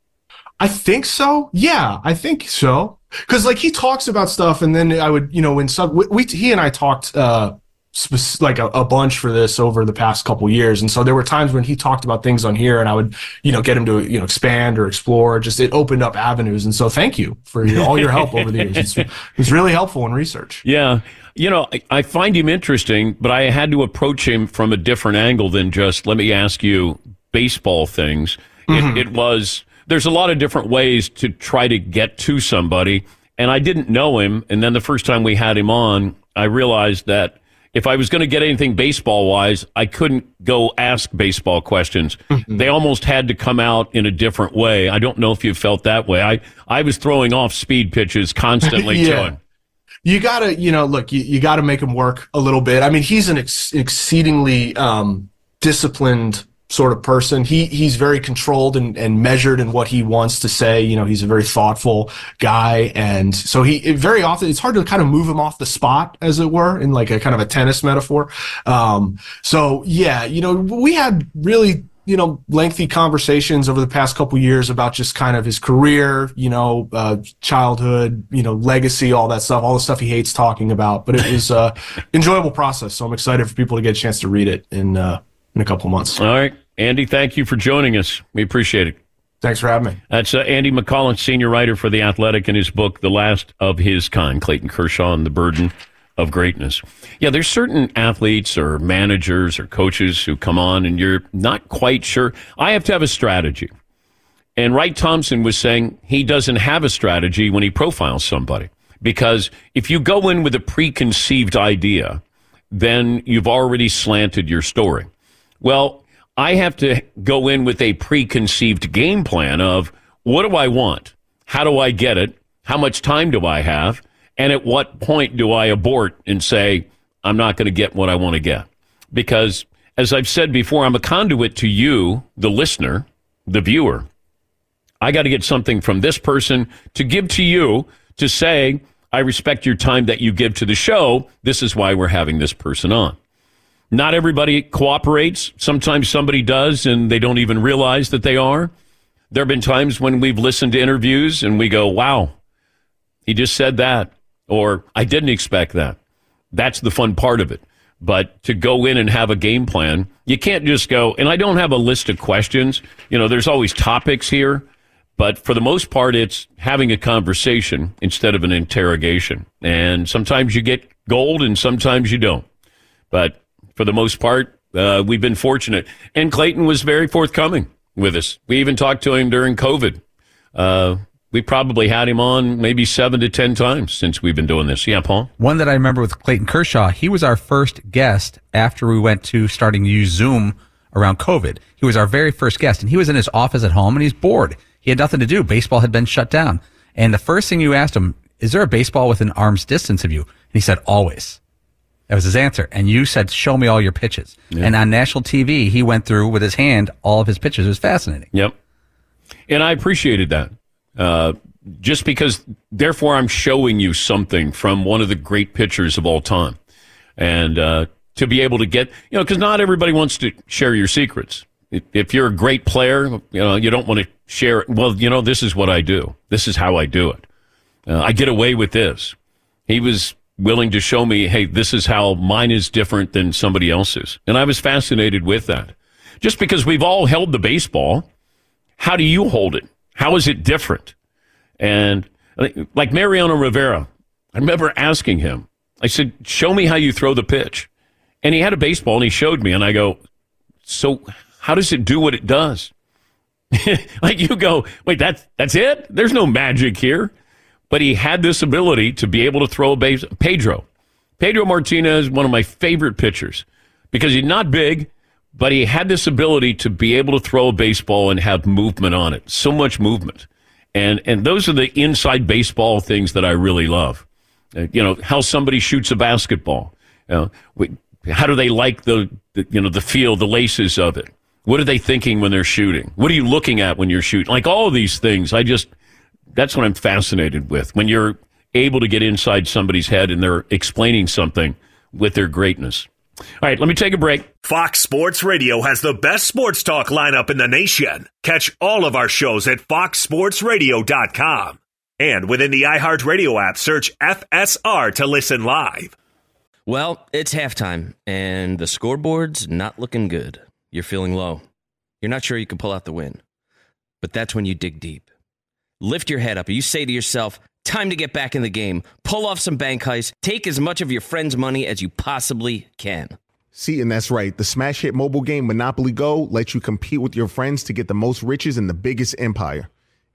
I think so. Yeah, I think so. Because like he talks about stuff, and then I would, you know, when some we, we he and I talked uh sp- like a, a bunch for this over the past couple years, and so there were times when he talked about things on here, and I would, you know, get him to, you know, expand or explore. Just it opened up avenues, and so thank you for your, all your help over the years. It's, it's really helpful in research. Yeah. You know, I, I find him interesting, but I had to approach him from a different angle than just let me ask you baseball things. Mm-hmm. It, it was. there's a lot of different ways to try to get to somebody. And I didn't know him. And then the first time we had him on, I realized that if I was going to get anything baseball-wise, I couldn't go ask baseball questions. Mm-hmm. They almost had to come out in a different way. I don't know if you felt that way. I, I was throwing off speed pitches constantly yeah. to him. You got to, you know, look, you, you got to make him work a little bit. I mean, he's an ex- exceedingly um, disciplined sort of person. He he's very controlled and, and measured in what he wants to say. You know, he's a very thoughtful guy. And so he it very often, it's hard to kind of move him off the spot, as it were, in like a kind of a tennis metaphor. Um, so, yeah, you know, we had really, you know, lengthy conversations over the past couple of years about just kind of his career, you know, uh, childhood, you know, legacy, all that stuff, all the stuff he hates talking about. But it was an enjoyable process. So I'm excited for people to get a chance to read it in, uh, in a couple of months. All right. Andy, thank you for joining us. We appreciate it. Thanks for having me. That's uh, Andy McCullough, senior writer for The Athletic, in his book, The Last of His Kind, Clayton Kershaw and the Burden of Greatness. Yeah, there's certain athletes or managers or coaches who come on and you're not quite sure. I have to have a strategy. And Wright Thompson was saying he doesn't have a strategy when he profiles somebody. Because if you go in with a preconceived idea, then you've already slanted your story. Well, I have to go in with a preconceived game plan of what do I want? How do I get it? How much time do I have? And at what point do I abort and say, I'm not going to get what I want to get? Because, as I've said before, I'm a conduit to you, the listener, the viewer. I got to get something from this person to give to you to say, I respect your time that you give to the show. This is why we're having this person on. Not everybody cooperates. Sometimes somebody does, and they don't even realize that they are. There have been times when we've listened to interviews, and we go, wow, he just said that, or I didn't expect that. That's the fun part of it. But to go in and have a game plan, you can't just go, and I don't have a list of questions. You know, there's always topics here, but for the most part, it's having a conversation instead of an interrogation. And sometimes you get gold, and sometimes you don't. But for the most part, uh, we've been fortunate. And Clayton was very forthcoming with us. We even talked to him during COVID. Uh, we probably had him on maybe seven to ten times since we've been doing this. Yeah, Paul? One that I remember with Clayton Kershaw, he was our first guest after we went to starting to use Zoom around COVID. He was our very first guest, and he was in his office at home, and he's bored. He had nothing to do. Baseball had been shut down. And the first thing you asked him, is there a baseball within arm's distance of you? And he said, always. That was his answer. And you said, show me all your pitches. Yeah. And on national T V, he went through with his hand all of his pitches. It was fascinating. Yep. And I appreciated that. Uh, just because, therefore, I'm showing you something from one of the great pitchers of all time. And uh, to be able to get, you know, because not everybody wants to share your secrets. If you're a great player, you know, you don't want to share it. Well, you know, this is what I do. This is how I do it. Uh, I get away with this. He was willing to show me, hey, this is how mine is different than somebody else's. And I was fascinated with that. Just because we've all held the baseball, how do you hold it? How is it different? And like Mariano Rivera, I remember asking him, I said, show me how you throw the pitch. And he had a baseball and he showed me, and I go, so how does it do what it does? Like you go, wait, that's, that's it? There's no magic here. But he had this ability to be able to throw a base. Pedro. Pedro Martinez, one of my favorite pitchers, because he's not big, but he had this ability to be able to throw a baseball and have movement on it. So much movement. And and those are the inside baseball things that I really love. Uh, you know, how somebody shoots a basketball. You know, we, how do they like the, the, you know, the feel, the laces of it? What are they thinking when they're shooting? What are you looking at when you're shooting? Like all of these things, I just... That's what I'm fascinated with, when you're able to get inside somebody's head and they're explaining something with their greatness. All right, let me take a break. Fox Sports Radio has the best sports talk lineup in the nation. Catch all of our shows at fox sports radio dot com. And within the iHeartRadio app, search F S R to listen live. Well, it's halftime, and the scoreboard's not looking good. You're feeling low. You're not sure you can pull out the win. But that's when you dig deep. Lift your head up. You say to yourself, time to get back in the game. Pull off some bank heists. Take as much of your friend's money as you possibly can. See, and that's right. The smash hit mobile game Monopoly Go lets you compete with your friends to get the most riches in the biggest empire.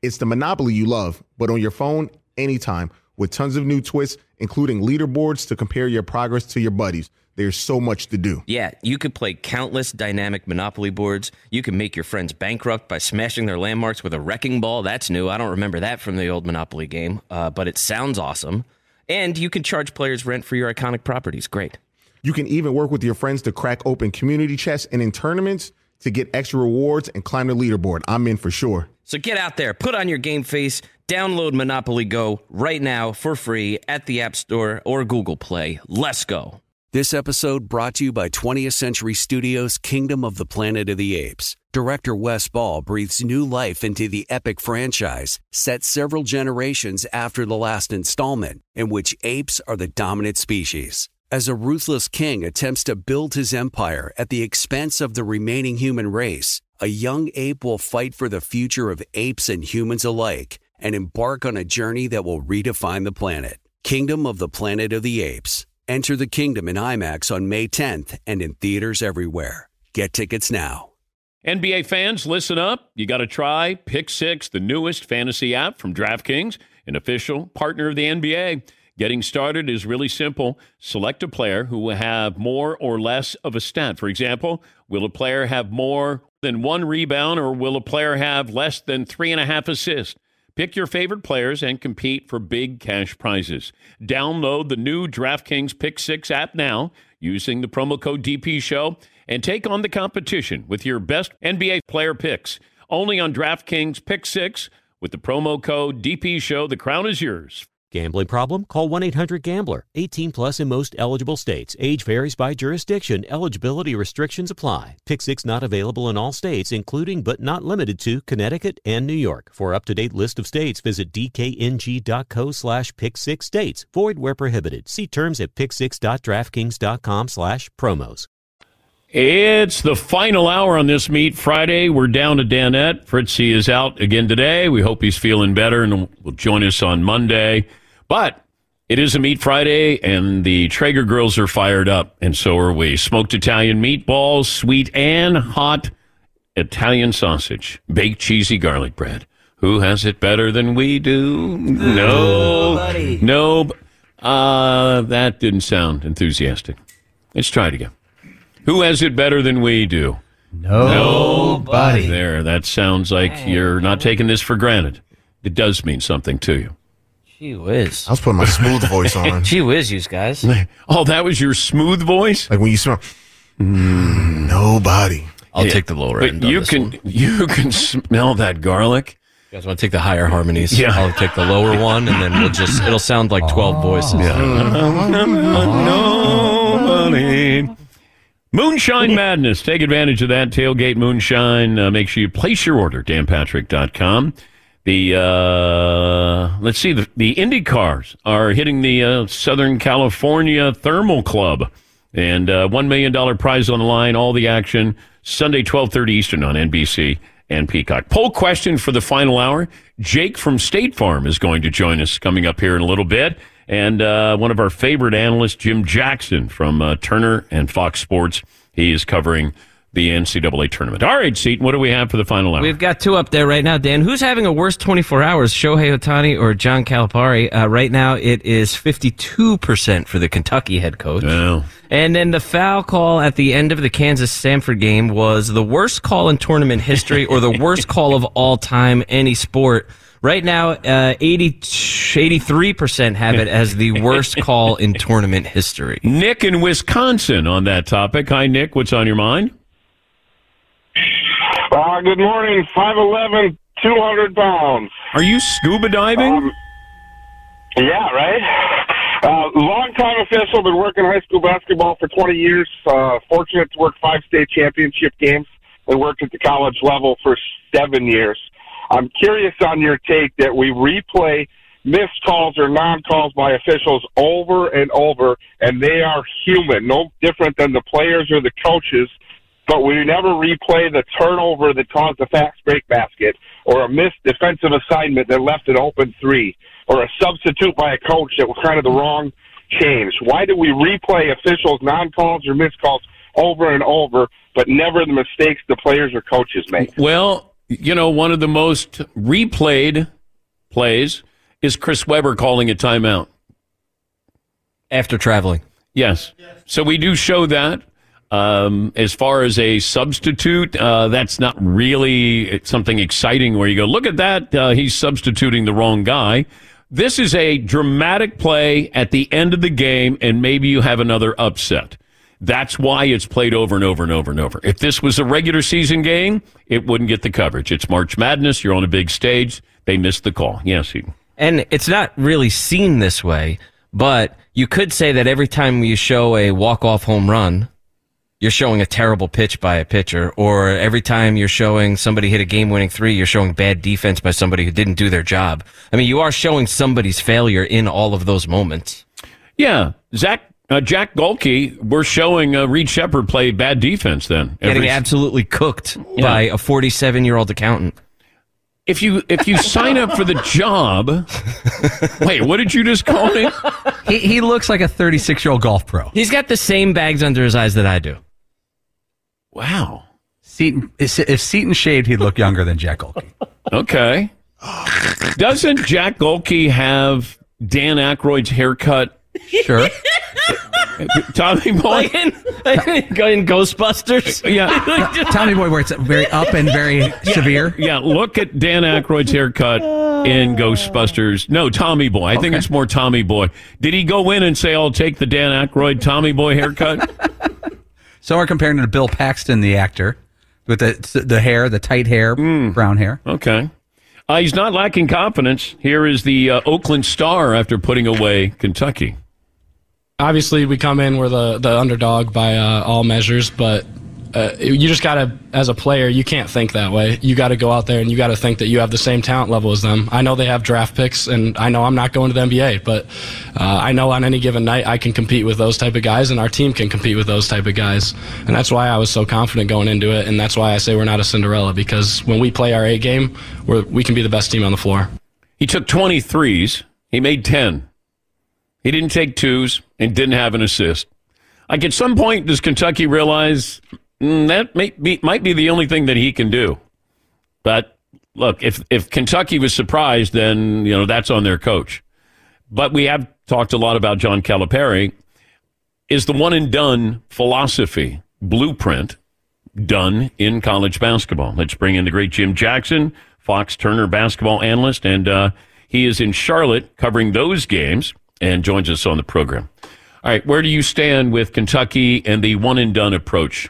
It's the Monopoly you love, but on your phone, anytime, with tons of new twists, including leaderboards to compare your progress to your buddies. There's so much to do. Yeah, you could play countless dynamic Monopoly boards. You can make your friends bankrupt by smashing their landmarks with a wrecking ball. That's new. I don't remember that from the old Monopoly game, uh, but it sounds awesome. And you can charge players rent for your iconic properties. Great. You can even work with your friends to crack open community chests and in tournaments to get extra rewards and climb the leaderboard. I'm in for sure. So get out there, put on your game face, download Monopoly Go right now for free at the App Store or Google Play. Let's go. This episode brought to you by twentieth Century Studios' Kingdom of the Planet of the Apes. Director Wes Ball breathes new life into the epic franchise, set several generations after the last installment, in which apes are the dominant species. As a ruthless king attempts to build his empire at the expense of the remaining human race, a young ape will fight for the future of apes and humans alike and embark on a journey that will redefine the planet. Kingdom of the Planet of the Apes. Enter the kingdom in IMAX on May tenth and in theaters everywhere. Get tickets now. N B A fans, listen up. You got to try Pick Six, the newest fantasy app from DraftKings, an official partner of the N B A. Getting started is really simple. Select a player who will have more or less of a stat. For example, will a player have more than one rebound, or will a player have less than three and a half assists? Pick your favorite players and compete for big cash prizes. Download the new DraftKings Pick Six app now using the promo code D P Show and take on the competition with your best N B A player picks. Only on DraftKings Pick Six with the promo code D P Show. The crown is yours. Gambling problem? Call one eight hundred gambler. eighteen plus in most eligible states. Age varies by jurisdiction. Eligibility restrictions apply. Pick Six not available in all states, including but not limited to Connecticut and New York. For up-to-date list of states, visit dkng.co slash pick six states. Void where prohibited. See terms at pick six dot draftkings dot com slash promos. It's the final hour on this Meat Friday. We're down to Danette. Fritzy is out again today. We hope he's feeling better and will join us on Monday. But it is a Meat Friday, and the Traeger grills are fired up, and so are we. Smoked Italian meatballs, sweet and hot Italian sausage, baked cheesy garlic bread. Who has it better than we do? No. Nobody. No. Uh, that didn't sound enthusiastic. Let's try it again. Who has it better than we do? Nobody. There, that sounds like Dang. You're not taking this for granted. It does mean something to you. Gee whiz. I was putting my smooth voice on. Gee whiz, you guys. Oh, that was your smooth voice? Like when you smell, mm, nobody. I'll Yeah, take the lower but end on you this can one. you can smell that garlic. You guys want to take the higher harmonies? Yeah. I'll take the lower one, and then we'll just, it'll sound like twelve voices. Nobody. Moonshine Madness. Take advantage of that. Tailgate Moonshine. Uh, make sure you place your order, dan patrick dot com. The, uh, let's see, the, the Indy cars are hitting the uh, Southern California Thermal Club. And uh, one million dollars prize on the line, all the action, Sunday, twelve thirty Eastern on N B C and Peacock. Poll question for the final hour. Jake from State Farm is going to join us coming up here in a little bit. And uh, one of our favorite analysts, Jim Jackson from uh, Turner and Fox Sports. He is covering the N C double A tournament. All right, Seton, what do we have for the final hour? We've got two up there right now, Dan. Who's having a worse twenty-four hours, Shohei Ohtani or John Calipari? Uh, right now, it is fifty-two percent for the Kentucky head coach. Oh. And then the foul call at the end of the Kansas-Stanford game was the worst call in tournament history or the worst call of all time, any sport. Right now, uh, eighty, eighty-three percent have it as the worst call in tournament history. Nick in Wisconsin on that topic. Hi, Nick. What's on your mind? Uh, good morning. five eleven, two hundred pounds. Are you scuba diving? Um, yeah, right? Uh, long-time official, been working high school basketball for twenty years. Uh, fortunate to work five state championship games and worked at the college level for seven years. I'm curious on your take that we replay missed calls or non-calls by officials over and over, and they are human, no different than the players or the coaches, but we never replay the turnover that caused the fast break basket or a missed defensive assignment that left an open three or a substitute by a coach that was kind of the wrong change. Why do we replay officials' non-calls or missed calls over and over, but never the mistakes the players or coaches make? Well, You know, one of the most replayed plays is Chris Webber calling a timeout. After traveling. Yes. So we do show that. Um, as far as a substitute, uh, that's not really something exciting where you go, look at that, uh, he's substituting the wrong guy. This is a dramatic play at the end of the game, and maybe you have another upset. That's why it's played over and over and over and over. If this was a regular season game, it wouldn't get the coverage. It's March Madness. You're on a big stage. They missed the call. Yes, he... And it's not really seen this way, but you could say that every time you show a walk-off home run, you're showing a terrible pitch by a pitcher, or every time you're showing somebody hit a game-winning three, you're showing bad defense by somebody who didn't do their job. I mean, you are showing somebody's failure in all of those moments. Yeah, Zach, uh, Jack Golke, we're showing uh, Reed Shepherd play bad defense then. Every... Getting absolutely cooked yeah. by a forty-seven-year-old accountant. If you if you sign up for the job, wait, what did you just call me? He, he looks like a thirty-six-year-old golf pro. He's got the same bags under his eyes that I do. Wow. Seton, if Seton shaved, he'd look younger than Jack Golke. Okay. Doesn't Jack Golke have Dan Aykroyd's haircut? Sure. Tommy Boy? Like in, like in Ghostbusters? Yeah. Tommy Boy, where it's very up and very yeah, severe. Yeah, look at Dan Aykroyd's haircut in Ghostbusters. No, Tommy Boy. I okay. think it's more Tommy Boy. Did he go in and say, I'll take the Dan Aykroyd Tommy Boy haircut? So we're comparing it to Bill Paxton, the actor, with the the hair, the tight hair, mm. brown hair. Okay. Uh, he's not lacking confidence. Here is the uh, Oakland Star after putting away Kentucky. Obviously, we come in, we're the, the underdog by uh, all measures, but uh, you just got to, as a player, you can't think that way. You got to go out there and you got to think that you have the same talent level as them. I know they have draft picks, and I know I'm not going to the N B A, but uh, I know on any given night I can compete with those type of guys, and our team can compete with those type of guys. And that's why I was so confident going into it, and that's why I say we're not a Cinderella, because when we play our A game, we're, we can be the best team on the floor. He took twenty threes. He made ten. He didn't take twos and didn't have an assist. Like, at some point, does Kentucky realize mm, that may be, might be the only thing that he can do? But, look, if, if Kentucky was surprised, then, you know, that's on their coach. But we have talked a lot about John Calipari. Is the one-and-done philosophy, blueprint, done in college basketball? Let's bring in the great Jim Jackson, Fox Turner basketball analyst, and uh, he is in Charlotte covering those games and joins us on the program. All right, where do you stand with Kentucky and the one-and-done approach?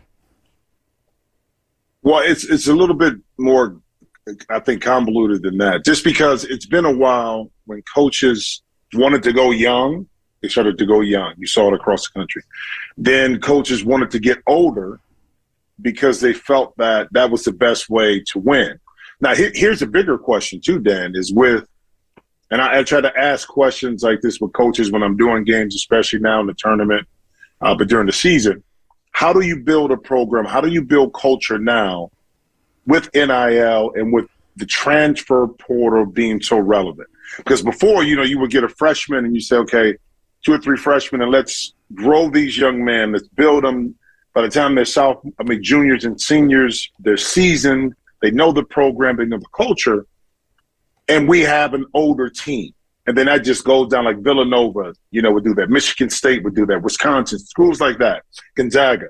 Well, it's it's a little bit more, I think, convoluted than that. Just because it's been a while when coaches wanted to go young, they started to go young. You saw it across the country. Then coaches wanted to get older because they felt that that was the best way to win. Now, here's a bigger question, too, Dan, is with And I, I try to ask questions like this with coaches when I'm doing games, especially now in the tournament, uh, but during the season. How do you build a program? How do you build culture now with N I L and with the transfer portal being so relevant? Because before, you know, you would get a freshman and you say, okay, two or three freshmen, and let's grow these young men. Let's build them. By the time they're south, I mean, juniors and seniors, they're seasoned. They know the program. They know the culture. And we have an older team. And then that just goes down, like Villanova, you know, would do that. Michigan State would do that. Wisconsin, schools like that. Gonzaga.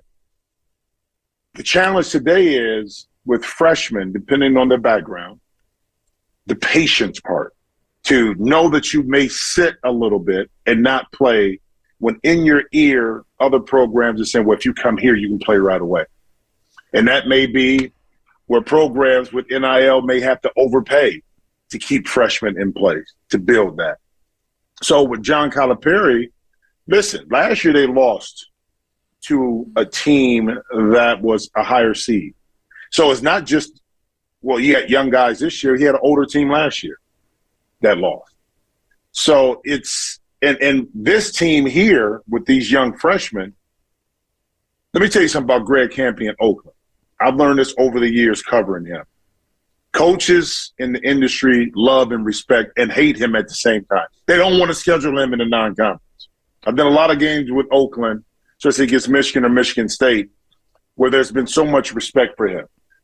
The challenge today is with freshmen, depending on their background, the patience part. To know that you may sit a little bit and not play when in your ear other programs are saying, well, if you come here, you can play right away. And that may be where programs with N I L may have to overpay to keep freshmen in place, to build that. So with John Calipari, listen, last year they lost to a team that was a higher seed. So it's not just, well, you had young guys this year. He had an older team last year that lost. So it's, and, and this team here with these young freshmen, let me tell you something about Greg Kampe in Oakland. I've learned this over the years covering him. Coaches in the industry love and respect and hate him at the same time. They don't want to schedule him in a non-conference. I've done a lot of games with Oakland, especially against Michigan or Michigan State, where there's been so much respect for him.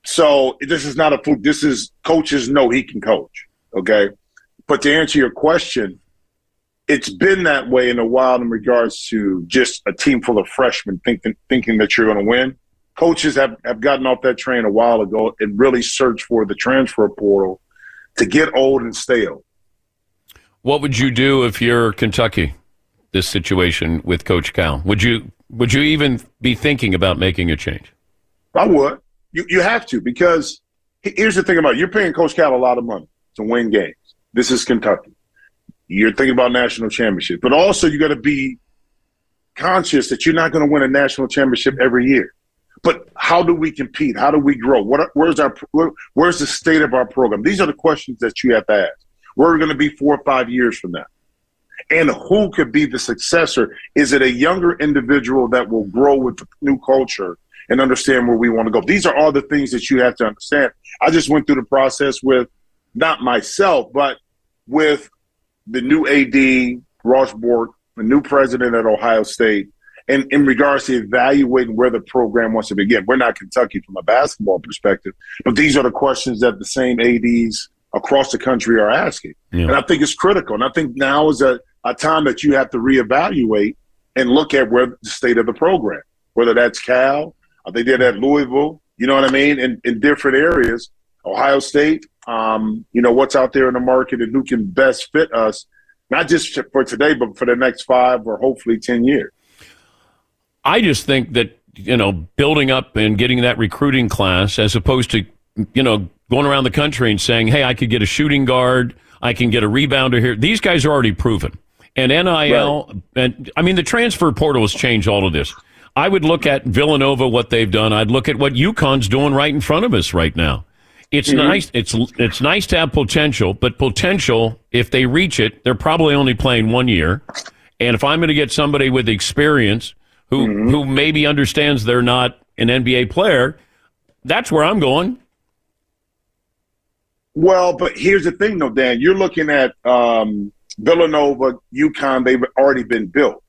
So this is not a fluke. This is coaches know he can coach, okay? But to answer your question, it's been that way in a while in regards to just a team full of freshmen thinking thinking that you're going to win. Coaches have, have gotten off that train a while ago and really searched for the transfer portal to get old and stale. What would you do if you're Kentucky, this situation with Coach Cal? Would you would you even be thinking about making a change? I would. You you have to, because here's the thing about it. You're paying Coach Cal a lot of money to win games. This is Kentucky. You're thinking about national championship. But also you got to be conscious that you're not going to win a national championship every year. But how do we compete? How do we grow? What are, where's our where, where's the state of our program? These are the questions that you have to ask. Where are we going to be four or five years from now? And who could be the successor? Is it a younger individual that will grow with the new culture and understand where we want to go? These are all the things that you have to understand. I just went through the process with, not myself, but with the new A D, Ross Bork, the new president at Ohio State, and in regards to evaluating where the program wants to begin. We're not Kentucky from a basketball perspective, but these are the questions that the same A Ds across the country are asking. Yeah. And I think it's critical. And I think now is a, a time that you have to reevaluate and look at where the state of the program, whether that's Cal, or they did at Louisville, you know what I mean, in, in different areas, Ohio State, um, you know, what's out there in the market and who can best fit us, not just for today, but for the next five or hopefully ten years. I just think that, you know, building up and getting that recruiting class as opposed to, you know, going around the country and saying, hey, I could get a shooting guard, I can get a rebounder here. These guys are already proven. And N I L, right. and I mean, the transfer portal has changed all of this. I would look at Villanova, what they've done. I'd look at what UConn's doing right in front of us right now. It's mm-hmm. nice. It's it's nice to have potential, but potential, if they reach it, they're probably only playing one year. And if I'm going to get somebody with experience who mm-hmm. who maybe understands they're not an N B A player, that's where I'm going. Well, but here's the thing, though, Dan. You're looking at um, Villanova, UConn. They've already been built,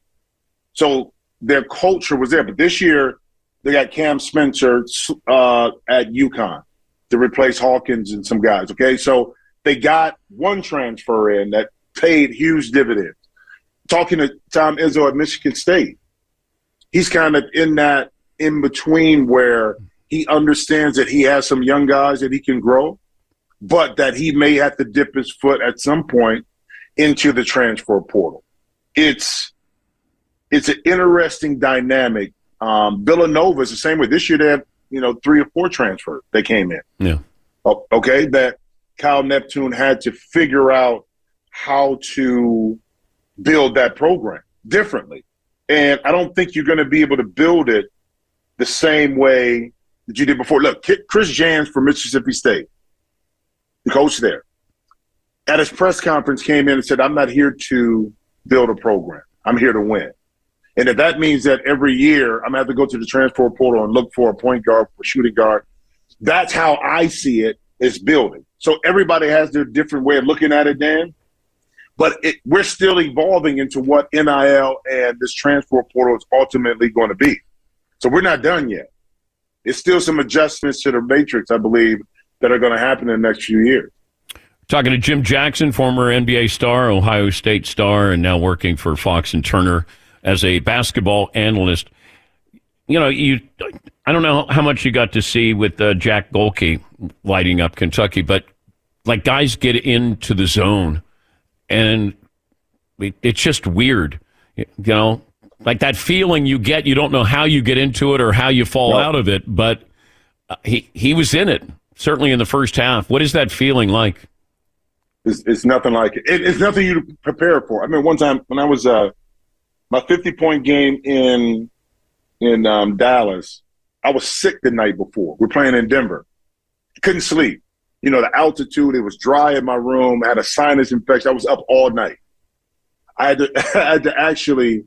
so their culture was there. But this year, they got Cam Spencer uh, at UConn to replace Hawkins and some guys. Okay, so they got one transfer in that paid huge dividends. Talking to Tom Izzo at Michigan State, he's kind of in that in between where he understands that he has some young guys that he can grow, but that he may have to dip his foot at some point into the transfer portal. It's it's an interesting dynamic. Um, Villanova is the same way. This year they have, you know, three or four transfers that came in. Yeah. Oh, okay, that Kyle Neptune had to figure out how to build that program differently. And I don't think you're going to be able to build it the same way that you did before. Look, Chris Jans from Mississippi State, the coach there, at his press conference came in and said, I'm not here to build a program. I'm here to win. And if that means that every year I'm going to have to go to the transfer portal and look for a point guard, for a shooting guard, that's how I see it, is building. So everybody has their different way of looking at it, Dan. But it, we're still evolving into what N I L and this transfer portal is ultimately going to be. So we're not done yet. There's still some adjustments to the matrix, I believe, that are going to happen in the next few years. Talking to Jim Jackson, former N B A star, Ohio State star, and now working for Fox and Turner as a basketball analyst. You know, you I don't know how much you got to see with uh, Jack Golke lighting up Kentucky, but like guys get into the zone, and it, it's just weird. You know, like that feeling you get, you don't know how you get into it or how you fall Nope. out of it, but uh, he he was in it, certainly in the first half. What is that feeling like? It's, it's nothing like it. it. It's nothing you prepare for. I mean, one time when I was uh, my fifty-point game in in um, Dallas, I was sick the night before. We're playing in Denver. Couldn't sleep. You know, the altitude, it was dry in my room. I had a sinus infection. I was up all night. I had to, I had to actually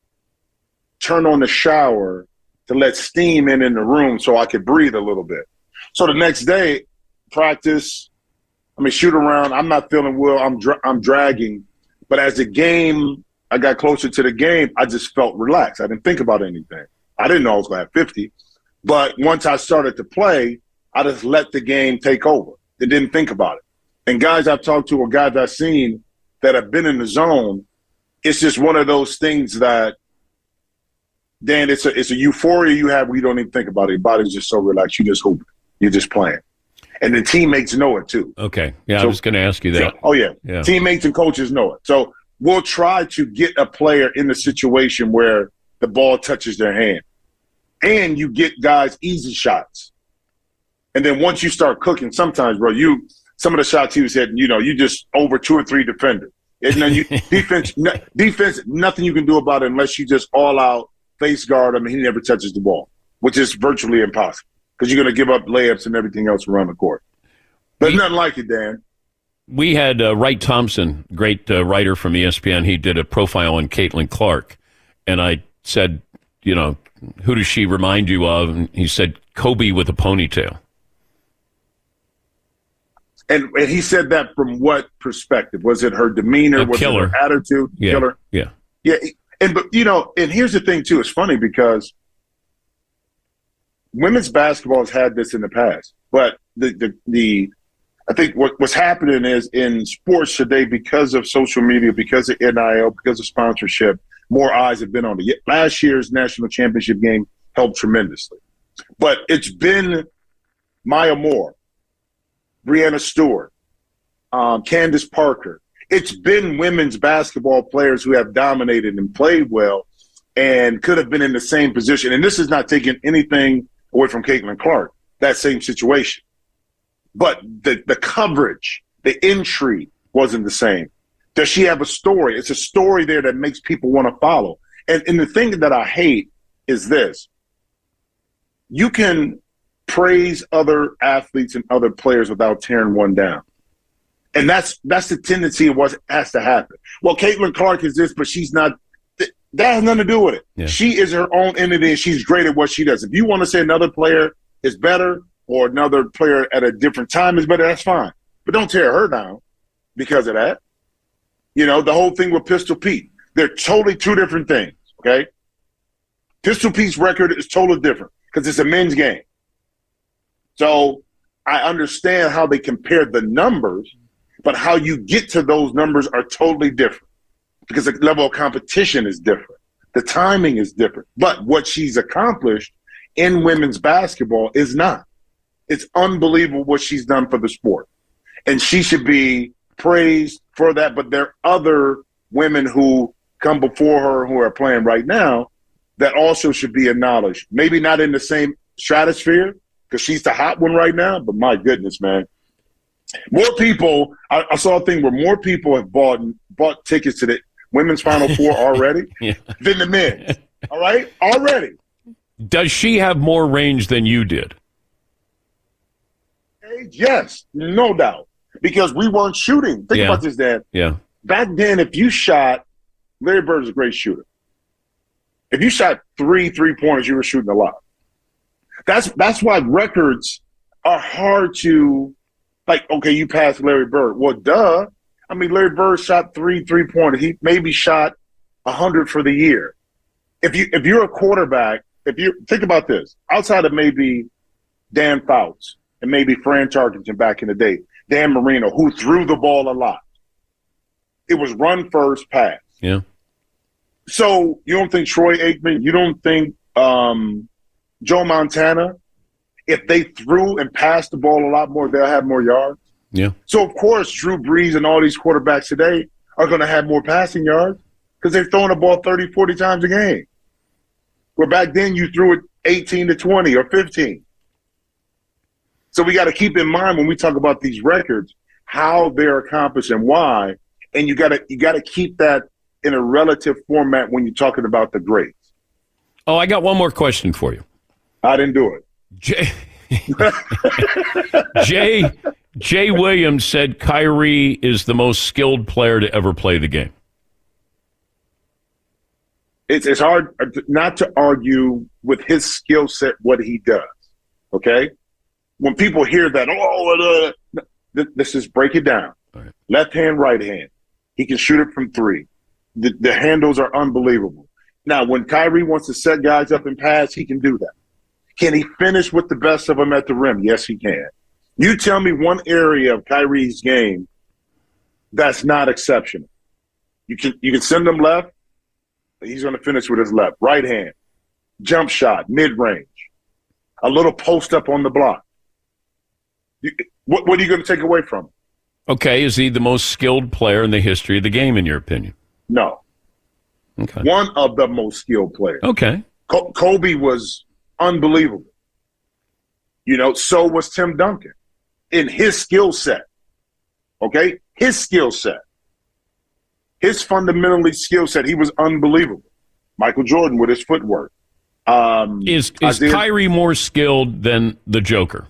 turn on the shower to let steam in in the room so I could breathe a little bit. So the next day, practice, I mean, shoot around. I'm not feeling well. I'm dra- I'm dragging. But as the game, I got closer to the game, I just felt relaxed. I didn't think about anything. I didn't know I was going to have fifty. But once I started to play, I just let the game take over. They didn't think about it. And guys I've talked to or guys I've seen that have been in the zone, it's just one of those things that, Dan, it's a it's a euphoria you have where you don't even think about it. Your body's just so relaxed. You just hoop. You're just playing. And the teammates know it too. Okay. Yeah, so, I was going to ask you that. So, oh, yeah. yeah. Teammates and coaches know it. So we'll try to get a player in the situation where the ball touches their hand. And you get guys easy shots. And then once you start cooking, sometimes, bro, you some of the shots he was hitting, you know, you just over two or three defenders. And then you defense, no, defense, nothing you can do about it unless you just all out face guard him and he never touches the ball, which is virtually impossible because you're going to give up layups and everything else around the court. There's we, nothing like it, Dan. We had uh, Wright Thompson, great uh, writer from E S P N. He did a profile on Caitlin Clark, and I said, you know, who does she remind you of? And he said, Kobe with a ponytail. And, and he said that from what perspective? Was it her demeanor? A was killer. it her attitude? Yeah. Killer? Yeah. Yeah. And, but, you know, and here's the thing, too. It's funny because women's basketball has had this in the past. But the, the, the I think what, what's happening is in sports today, because of social media, because of N I L, because of sponsorship, more eyes have been on it. Last year's national championship game helped tremendously. But it's been Maya Moore, Breanna Stewart, um, Candace Parker. It's been women's basketball players who have dominated and played well and could have been in the same position. And this is not taking anything away from Caitlin Clark, that same situation. But the, the coverage, the intrigue wasn't the same. Does she have a story? It's a story there that makes people want to follow. And, and the thing that I hate is this. You can praise other athletes and other players without tearing one down. And that's that's the tendency of what has to happen. Well, Caitlin Clark is this, but she's not. Th- that has nothing to do with it. Yeah. She is her own entity, and she's great at what she does. If you want to say another player is better or another player at a different time is better, that's fine. But don't tear her down because of that. You know, the whole thing with Pistol Pete. They're totally two different things, okay? Pistol Pete's record is totally different because it's a men's game. So I understand how they compare the numbers, but how you get to those numbers are totally different because the level of competition is different. The timing is different. But what she's accomplished in women's basketball is not. It's unbelievable what she's done for the sport. And she should be praised for that. But there are other women who come before her who are playing right now that also should be acknowledged. Maybe not in the same stratosphere, because she's the hot one right now, but my goodness, man. More people, I, I saw a thing where more people have bought bought tickets to the women's Final Four already yeah. than the men's. All right? Already. Does she have more range than you did? Yes, no doubt. Because we weren't shooting. Think yeah. about this, Dad. Yeah. Back then, if you shot, Larry Bird is a great shooter. If you shot three three-pointers, you were shooting a lot. That's that's why records are hard to, like, okay, you passed Larry Bird. Well, duh. I mean, Larry Bird shot three three-pointers. He maybe shot one hundred for the year. If, you, if you're a quarterback, if you think about this, outside of maybe Dan Fouts and maybe Fran Tarkenton back in the day, Dan Marino, who threw the ball a lot, it was run first, pass. Yeah. So you don't think Troy Aikman, you don't think um, Joe Montana, if they threw and passed the ball a lot more, they'll have more yards? Yeah. So, of course, Drew Brees and all these quarterbacks today are going to have more passing yards because they're throwing the ball thirty, forty times a game. Where back then you threw it eighteen to twenty or fifteen. So we got to keep in mind when we talk about these records, how they're accomplished and why. And you got to you got to keep that in a relative format when you're talking about the grades. Oh, I got one more question for you. I didn't do it. Jay, Jay, Jay Williams said Kyrie is the most skilled player to ever play the game. It's it's hard not to argue with his skill set, what he does, okay? When people hear that, oh, uh, let's just break it down. Right. Left hand, right hand. He can shoot it from three. The, the handles are unbelievable. Now, when Kyrie wants to set guys up and pass, he can do that. Can he finish with the best of them at the rim? Yes, he can. You tell me one area of Kyrie's game that's not exceptional. You can you can send him left, he's going to finish with his left. Right hand, jump shot, mid-range, a little post up on the block. You, what, what are you going to take away from him? Okay, is he the most skilled player in the history of the game, in your opinion? No. Okay. One of the most skilled players. Okay. Col- Kobe was unbelievable. You know, so was Tim Duncan in his skill set. Okay? His skill set. His fundamentally skill set, he was unbelievable. Michael Jordan with his footwork. Um, is is Isaiah- Kyrie more skilled than the Joker?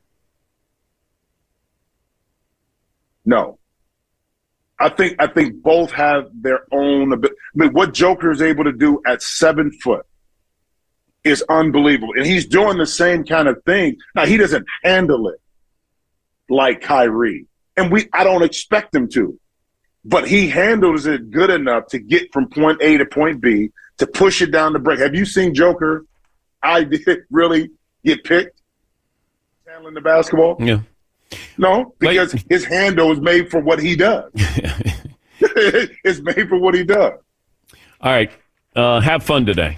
No. I think I think both have their own ability. I mean, what Joker is able to do at seven foot is unbelievable. And he's doing the same kind of thing. Now, he doesn't handle it like Kyrie. And we I don't expect him to. But he handles it good enough to get from point A to point B, to push it down the break. Have you seen Joker, I did really get picked handling the basketball? Yeah. No, because Wait. his handle is made for what he does. It's made for what he does. All right. Uh, have fun today.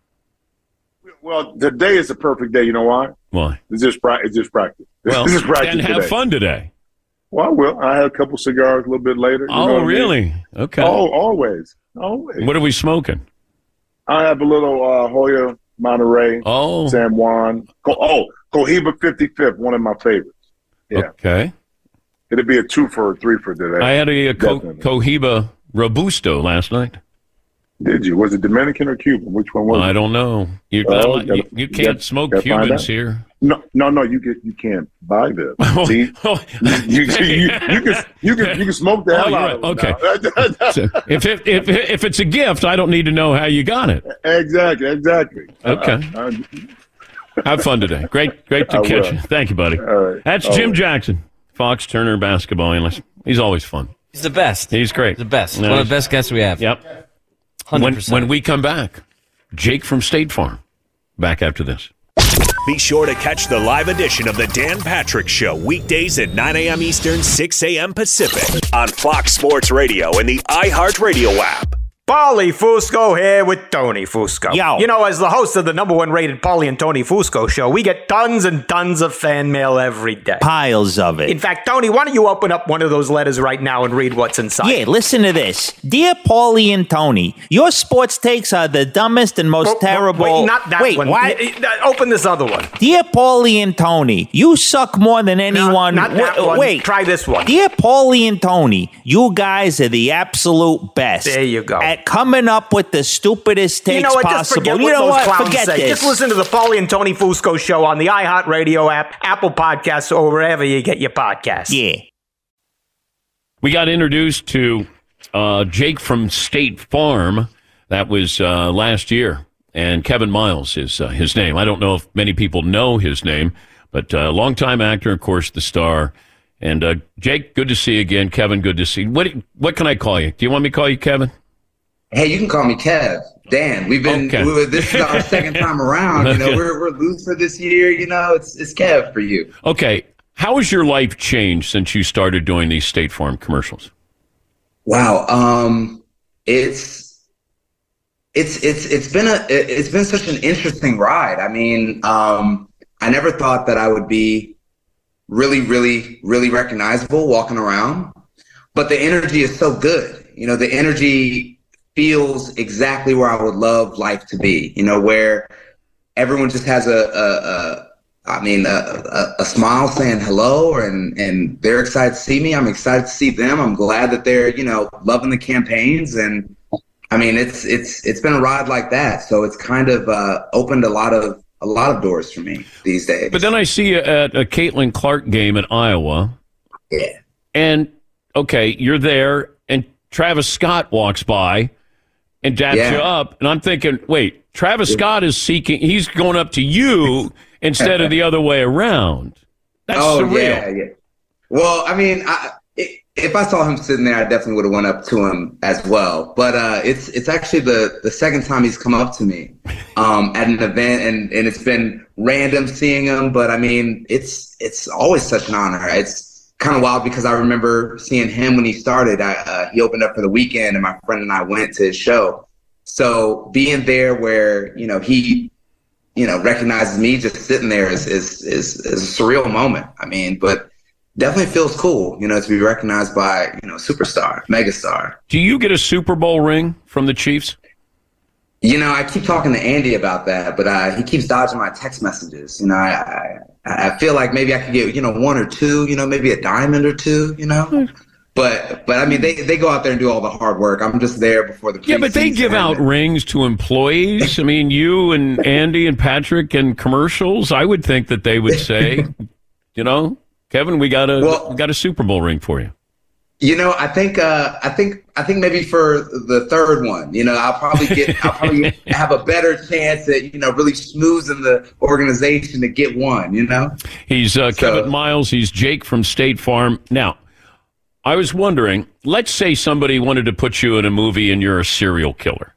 Well, today is a perfect day. You know why? Why? It's just, pra- it's just practice. Well, it's just practice then have today. fun today. Well, I will. I had a couple cigars a little bit later. You Oh, know what really? I mean? Okay. Oh, always. Always. What are we smoking? I have a little uh, Hoya Monterey, oh. San Juan. Co- oh, Cohiba fifty-fifth, one of my favorites. Yeah. Okay. It'd be a two for a three for today. I had a, a Co- Cohiba Robusto last night. Did you? Was it Dominican or Cuban? Which one was it? I don't know. You, Oh, you, gotta- you you can't gotta- smoke gotta find Cubans out. here. No, no, no. You get, you can't buy them. See, you, you, you, you can, you can, you can smoke the Oh, hell you're out right. of them. Okay. now. So if, it, if if it's a gift, I don't need to know how you got it. Exactly, exactly. Okay. Uh, uh, Have fun today. Great, great to I catch will. you. Thank you, buddy. All right. That's All Jim right. Jackson, Fox Turner basketball analyst. He's always fun. He's the best. He's great. The best. No, One of he's- the best guests we have. Yep. one hundred When, percent. when we come back, Jake from State Farm. Back after this. Be sure to catch the live edition of the Dan Patrick Show weekdays at nine a.m. Eastern, six a.m. Pacific on Fox Sports Radio and the iHeartRadio app. Paulie Fusco here with Tony Fusco. Yo. You know, as the host of the number one rated Paulie and Tony Fusco show, we get tons and tons of fan mail every day. Piles of it. In fact, Tony, why don't you open up one of those letters right now and read what's inside? Yeah, listen to this. Dear Paulie and Tony, your sports takes are the dumbest and most Oh, oh, terrible. Wait, not that Wait, one. what? Y- y- Open this other one. Dear Paulie and Tony, you suck more than anyone. not that Wa- one. Wait, Try this one. Dear Paulie and Tony, you guys are the absolute best. There you go. At coming up with the stupidest takes You know what? Just possible. forget you what know those what? clowns Forget say. this. Just listen to the Paulie and Tony Fusco show on the iHeartRadio app, Apple Podcasts, or wherever you get your podcasts. Yeah. We got introduced to uh, Jake from State Farm. That was uh, last year. And Kevin Miles is uh, his name. I don't know if many people know his name, but uh, longtime actor, of course, the star. And uh, Jake, good to see you again. Kevin, good to see you. What, what can I call you? Do you want me to call you Kevin? Hey, you can call me Kev. Dan, we've been, Okay. we were, this is our second time around. You know, Okay. we're, we're loose for this year. You know, it's, it's Kev for you. Okay. How has your life changed since you started doing these State Farm commercials? Wow. Um, it's, it's, it's, it's been a, it's been such an interesting ride. I mean, um, I never thought that I would be really, really, really recognizable walking around, but the energy is so good. You know, the energy feels exactly where I would love life to be, you know, where everyone just has a, a, a I mean, a, a, a smile saying hello, and, and they're excited to see me. I'm excited to see them. I'm glad that they're, you know, loving the campaigns. And I mean, it's, it's, it's been a ride like that. So it's kind of uh, opened a lot of, a lot of doors for me these days. But then I see you at a Caitlin Clark game in Iowa. Yeah. And, okay, you're there, and Travis Scott walks by and daps Yeah. you up. And I'm thinking, wait, Travis Scott is seeking, he's going up to you instead of the other way around. That's oh, surreal. yeah, yeah. Well, I mean, I, it, if I saw him sitting there, I definitely would have went up to him as well. But uh, it's it's actually the the second time he's come up to me um, at an event, and, and it's been random seeing him. But I mean, it's it's always such an honor. It's kind of wild because I remember seeing him when he started. I, uh, he opened up for the Weeknd, and my friend and I went to his show. So being there where you know he you know recognizes me just sitting there is is is, is a surreal moment. I mean, but. Definitely feels cool, you know, to be recognized by, you know, superstar, megastar. Do you get a Super Bowl ring from the Chiefs? You know, I keep talking to Andy about that, but uh, he keeps dodging my text messages. You know, I, I I feel like maybe I could get, you know, one or two, you know, maybe a diamond or two, you know. But, but I mean, they, they go out there and do all the hard work. I'm just there before the Yeah, but they give out rings to employees. I mean, you and Andy and Patrick and commercials, I would think that they would say, you know, Kevin, we got a well, we got a Super Bowl ring for you. You know, I think uh, I think I think maybe for the third one, you know, I'll probably get I'll probably have a better chance at, you know, really schmoozing the organization to get one, you know. He's uh, so, Kevin Miles, he's Jake from State Farm. Now, I was wondering, let's say somebody wanted to put you in a movie and you're a serial killer.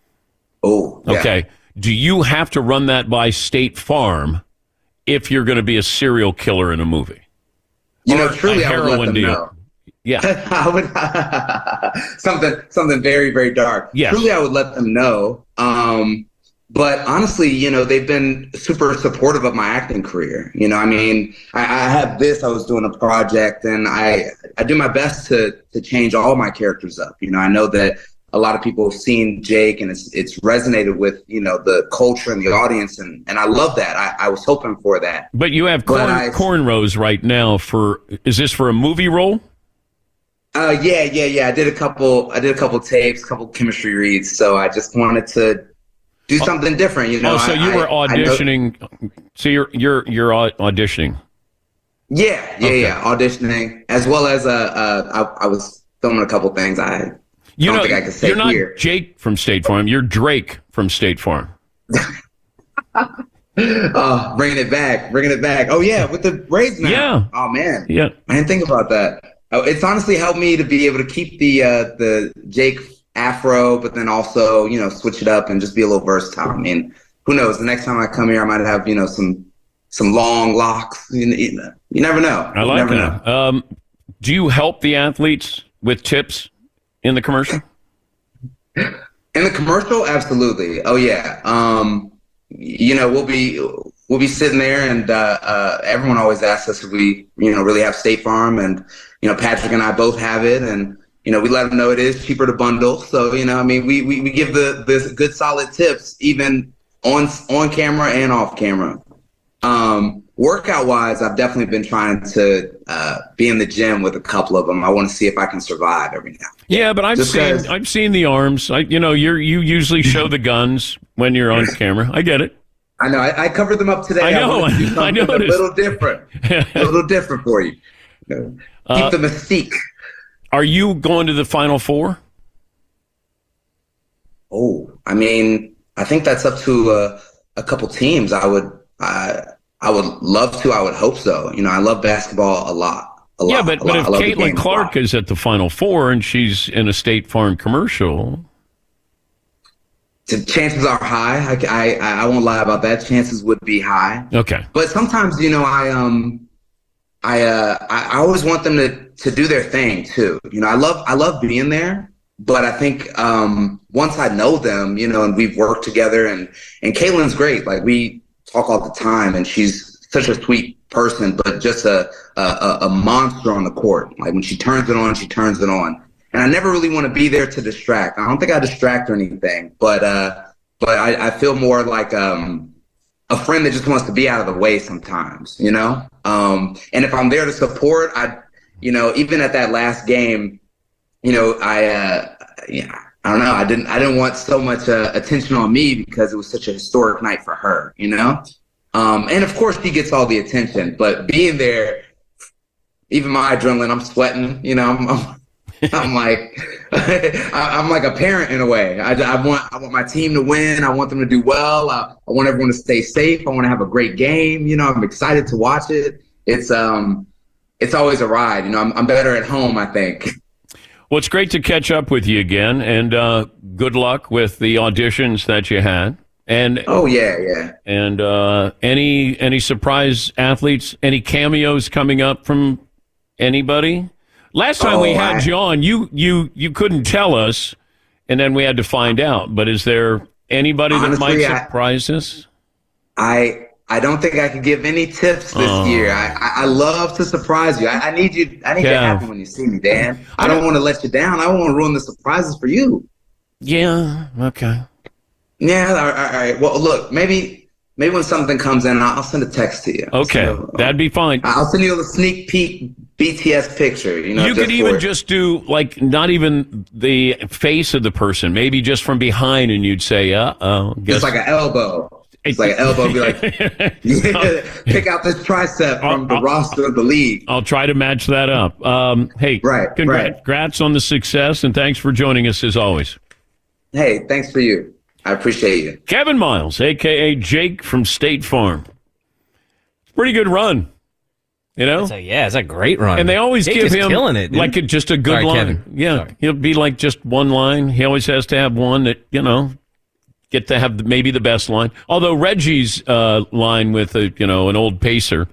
Oh, yeah. Okay. Do you have to run that by State Farm if you're going to be a serial killer in a movie? You know, truly, I would let them deal. know. Yeah, I would something something very very dark. Yes. Truly, I would let them know. Um, but honestly, you know, they've been super supportive of my acting career. You know, I mean, I, I have this. I was doing a project, and I I do my best to to change all my characters up. You know, I know that a lot of people have seen Jake, and it's it's resonated with, you know, the culture and the audience, and, and I love that. I, I was hoping for that. But you have corn, I, cornrows right now for, is this for a movie role? Uh, yeah, yeah, yeah. I did a couple, I did a couple tapes, a couple chemistry reads, so I just wanted to do something different, you know. Oh, so you I, were auditioning, so you're, you're, you're auditioning. Yeah, yeah, Okay. yeah, auditioning, as well as, uh, uh I, I was filming a couple things I You don't know, think I can say you're not here. Jake from State Farm. You're Drake from State Farm. Oh, bringing it back, bringing it back. Oh yeah, with the braids now. Yeah. Oh man. Yeah. I didn't think about that. Oh, it's honestly helped me to be able to keep the uh, the Jake afro, but then also, you know, switch it up and just be a little versatile. I mean, who knows? The next time I come here, I might have, you know, some some long locks. You, you, you never know. I You like never that. know. Um, do you help the athletes with tips in the commercial? In the commercial, absolutely. Oh yeah. Um, you know, we'll be we'll be sitting there, and uh, uh, everyone always asks us if we, you know, really have State Farm, and you know, Patrick and I both have it, and you know, we let them know it is cheaper to bundle. So you know, I mean, we we, we give the the good solid tips even on on camera and off camera. Um, workout wise, I've definitely been trying to uh, be in the gym with a couple of them. I want to see if I can survive every now. Yeah, but I've Just seen as- I've seen the arms. I, you know, you're you usually show the guns when you're on camera. I get it. I know. I, I covered them up today. I know, wanted to do I something noticed. A little different. a little different for you. You know, keep Uh, the mystique. Are you going to the Final Four? Oh, I mean, I think that's up to uh, a couple teams. I would, I, I would love to. I would hope so. You know, I love basketball a lot. A yeah, lot, but a but lot. if I love the game Caitlin a lot. Clark is at the Final Four and she's in a State Farm commercial, The chances are high. I, I, I won't lie about that. Chances would be high. okay. But sometimes, you know, I um, I uh, I, I always want them to to do their thing too. You know, I love I love being there, but I think um, once I know them, you know, and we've worked together, and and Caitlin's great. Like we talk all the time, and she's such a sweet person, but just a a, a monster on the court. Like when she turns it on, she turns it on. And I never really want to be there to distract. I don't think I distract or anything, but uh, but I, I feel more like um, a friend that just wants to be out of the way sometimes, you know. Um, and if I'm there to support, I, you know, even at that last game, you know, I, uh, yeah, I don't know, I didn't, I didn't want so much uh, attention on me because it was such a historic night for her, you know. Um, and of course, she gets all the attention, but being there, even my adrenaline, I'm sweating, you know. I'm, I'm I'm like, I'm like a parent in a way. I, I want, I want my team to win. I want them to do well. I, I want everyone to stay safe. I want to have a great game. You know, I'm excited to watch it. It's, um, it's always a ride. You know, I'm, I'm better at home, I think. Well, it's great to catch up with you again, and uh, good luck with the auditions that you had. And oh yeah, yeah. And uh, any any surprise athletes? Any cameos coming up from anybody? Last time oh, we had I, you on, you you you couldn't tell us, and then we had to find out. But is there anybody honestly, that might surprise I, us? I. I don't think I could give any tips this oh. year. I, I, I love to surprise you. I, I need you. I need yeah. you happy when you see me, Dan. I don't want to let you down. I don't want to ruin the surprises for you. Yeah. Okay. Yeah. All right. All right. Well, look. Maybe maybe when something comes in, I'll send a text to you. Okay, so, that'd be fine. I'll send you a sneak peek B T S picture. You know, you could even just do like not even the face of the person, maybe just from behind, and you'd say, "Uh oh." Just like an elbow. It's like an elbow. Be like, yeah, pick out this tricep from I'll, the I'll, roster of the league. I'll try to match that up. Um, hey, right, congr- right. congrats on the success, and thanks for joining us as always. Hey, thanks for you. I appreciate you. Kevin Miles, a k a. Jake from State Farm. It's a pretty good run. You know? It's a, yeah, it's a great run. And they always Jake give is him killing it, dude. like a, just a good Sorry, line. Kevin. Yeah, Sorry. He'll be like just one line. He always has to have one that, you know, get to have maybe the best line. Although Reggie's uh, line with a you know an old pacer,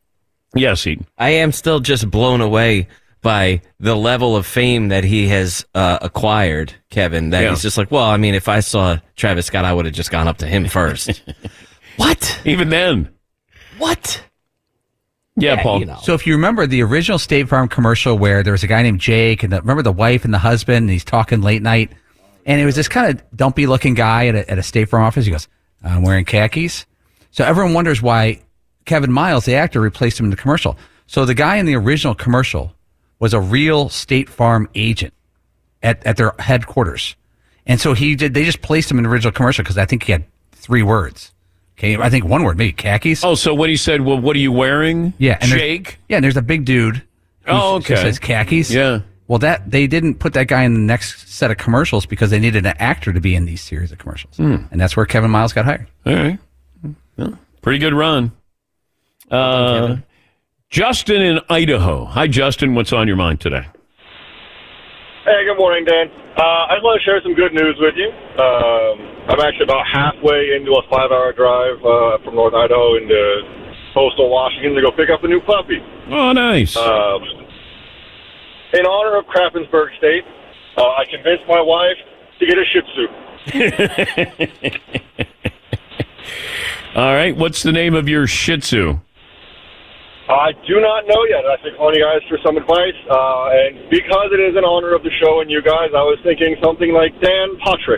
yes, he. I am still just blown away by the level of fame that he has uh, acquired, Kevin. That Yeah. he's just like, well, I mean, if I saw Travis Scott, I would have just gone up to him first. What? Even then. What? Yeah, Yeah, Paul. you know. So if you remember the original State Farm commercial where there was a guy named Jake, and the, remember the wife and the husband, and he's talking late night, and it was this kind of dumpy looking guy at a, at a State Farm office. He goes, "I'm wearing khakis." So everyone wonders why Kevin Miles, the actor, replaced him in the commercial. So the guy in the original commercial was a real State Farm agent at, at their headquarters. And so he did, they just placed him in the original commercial because I think he had three words. Okay. I think one word, maybe khakis. Oh, so when he said, well, what are you wearing? Yeah. And there's- Jake? Yeah. And there's a big dude. who Oh, okay. says khakis. Yeah. Well, that they didn't put that guy in the next set of commercials because they needed an actor to be in these series of commercials. Hmm. And that's where Kevin Miles got hired. All right. Well, pretty good run. Uh, Justin in Idaho. Hi, Justin. What's on your mind today? Hey, good morning, Dan. Uh, I just want to share some good news with you. Um, I'm actually about halfway into a five-hour drive uh, from North Idaho into coastal Washington to go pick up a new puppy. Oh, nice. Um, in honor of Krappensburg State, uh, I convinced my wife to get a Shih Tzu. All right. What's the name of your Shih Tzu? I do not know yet. I think calling you guys for some advice. Uh, and because it is in honor of the show and you guys, I was thinking something like Dan Patrick.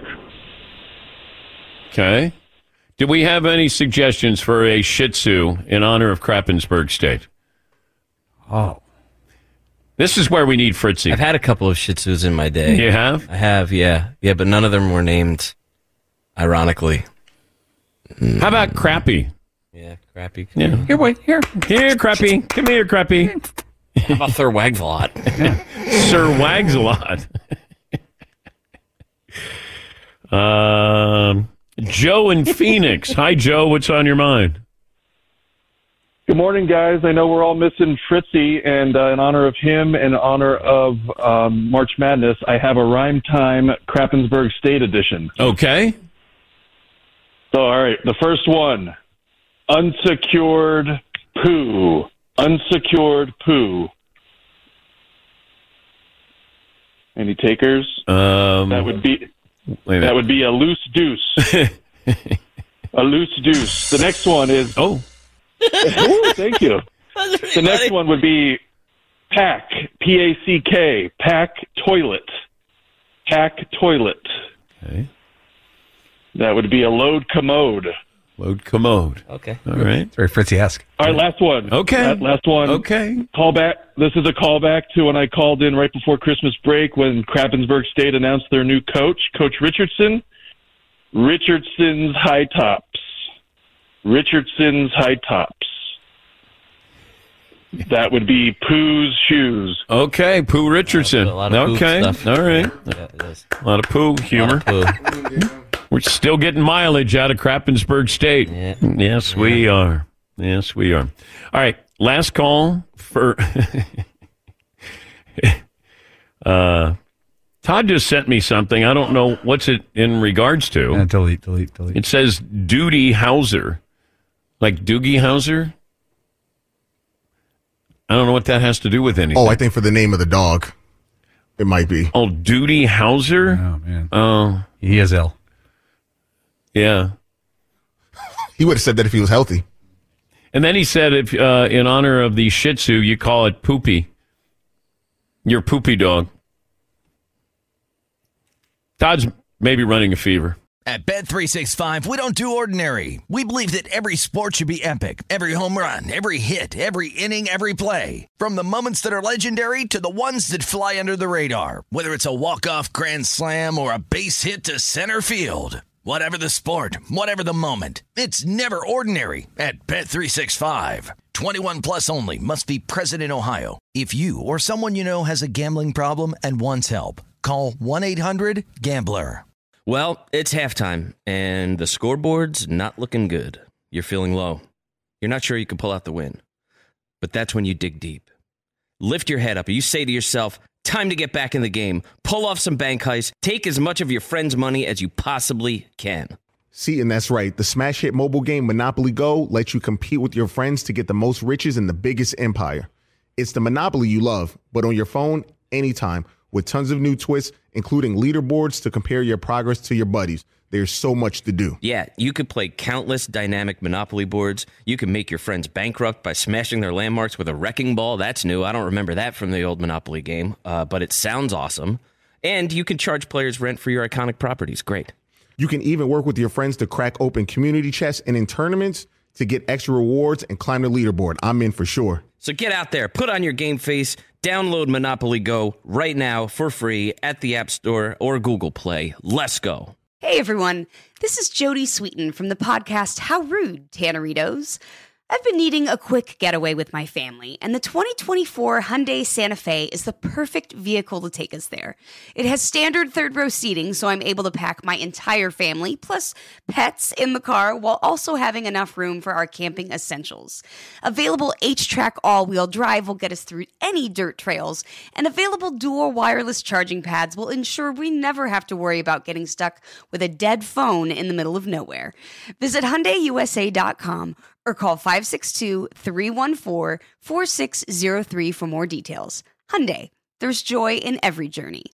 Okay. Do we have any suggestions for a Shih Tzu in honor of Krappensburg State? Oh. This is where we need Fritzy. I've had a couple of Shih Tzus in my day. You have? I have, yeah. Yeah, but none of them were named ironically. How about Crappy? Yeah, Crappy. Yeah. Here, wait, here. Here, Crappy. Come here, Crappy. How about Sir Wags-a-Lot? Sir Wags-a-Lot. um, Joe in Phoenix. Hi, Joe. What's on your mind? Good morning, guys. I know we're all missing Fritzy, and uh, in honor of him, and in honor of um, March Madness, I have a Rhyme Time Krappensburg State edition. Okay. So, all right, the first one, unsecured poo. Unsecured poo. Any takers? Um, that would be wait a minute. that would be a loose deuce. A loose deuce. The next one is oh. Ooh, thank you. The next one would be pack, P A C K, pack toilet. Pack toilet. Okay. That would be a load commode. Load commode. Okay. All right. It's very Fritzy-esque. All right, last one. Okay. La- Last one. Okay. Call back. This is a callback to when I called in right before Christmas break when Krappensburg State announced their new coach, Coach Richardson. Richardson's High Tops. Richardson's High Tops. That would be Pooh's shoes. Okay, Pooh Richardson. A lot of Pooh okay, stuff. all right. Yeah, it is. A lot of Pooh humor. A lot of Pooh. We're still getting mileage out of Krappensburg State. Yeah. Yes, we are. Yes, we are. All right. last call for uh, Todd just sent me something. I don't know what's it in regards to. Uh, delete, delete, delete. It says Duty Hauser, like Doogie Howser. I don't know what that has to do with anything. Oh, I think for the name of the dog, it might be. Oh, Duty Hauser. Oh man. Oh, he is ill. Yeah. He would have said that if he was healthy. And then he said, if uh, in honor of the Shih Tzu, you call it Poopy. Your Poopy dog. Todd's maybe running a fever. At Bet three sixty-five, we don't do ordinary. We believe that every sport should be epic. Every home run, every hit, every inning, every play. From the moments that are legendary to the ones that fly under the radar. Whether it's a walk-off grand slam or a base hit to center field. Whatever the sport, whatever the moment, it's never ordinary at Bet three sixty-five. twenty-one plus only. Must be present in Ohio. If you or someone you know has a gambling problem and wants help, call one eight hundred gambler. Well, it's halftime, and the scoreboard's not looking good. You're feeling low. You're not sure you can pull out the win. But that's when you dig deep. Lift your head up. You say to yourself, time to get back in the game. Pull off some bank heists. Take as much of your friend's money as you possibly can. See, and that's right. The smash hit mobile game Monopoly Go lets you compete with your friends to get the most riches in the biggest empire. It's the Monopoly you love, but on your phone, anytime, with tons of new twists, including leaderboards to compare your progress to your buddies. There's so much to do. Yeah, you could play countless dynamic Monopoly boards. You can make your friends bankrupt by smashing their landmarks with a wrecking ball. That's new. I don't remember that from the old Monopoly game, uh, but it sounds awesome. And you can charge players rent for your iconic properties. Great. You can even work with your friends to crack open community chests and in tournaments to get extra rewards and climb the leaderboard. I'm in for sure. So get out there, put on your game face, download Monopoly Go right now for free at the App Store or Google Play. Let's go. Hey everyone, this is Jody Sweeten from the podcast How Rude, Tanneritos. I've been needing a quick getaway with my family, and the twenty twenty-four Hyundai Santa Fe is the perfect vehicle to take us there. It has standard third-row seating, so I'm able to pack my entire family, plus pets, in the car, while also having enough room for our camping essentials. Available H-Track all-wheel drive will get us through any dirt trails, and available dual wireless charging pads will ensure we never have to worry about getting stuck with a dead phone in the middle of nowhere. Visit Hyundai U S A dot com or call five six two, three one four, four six zero three for more details. Hyundai, there's joy in every journey.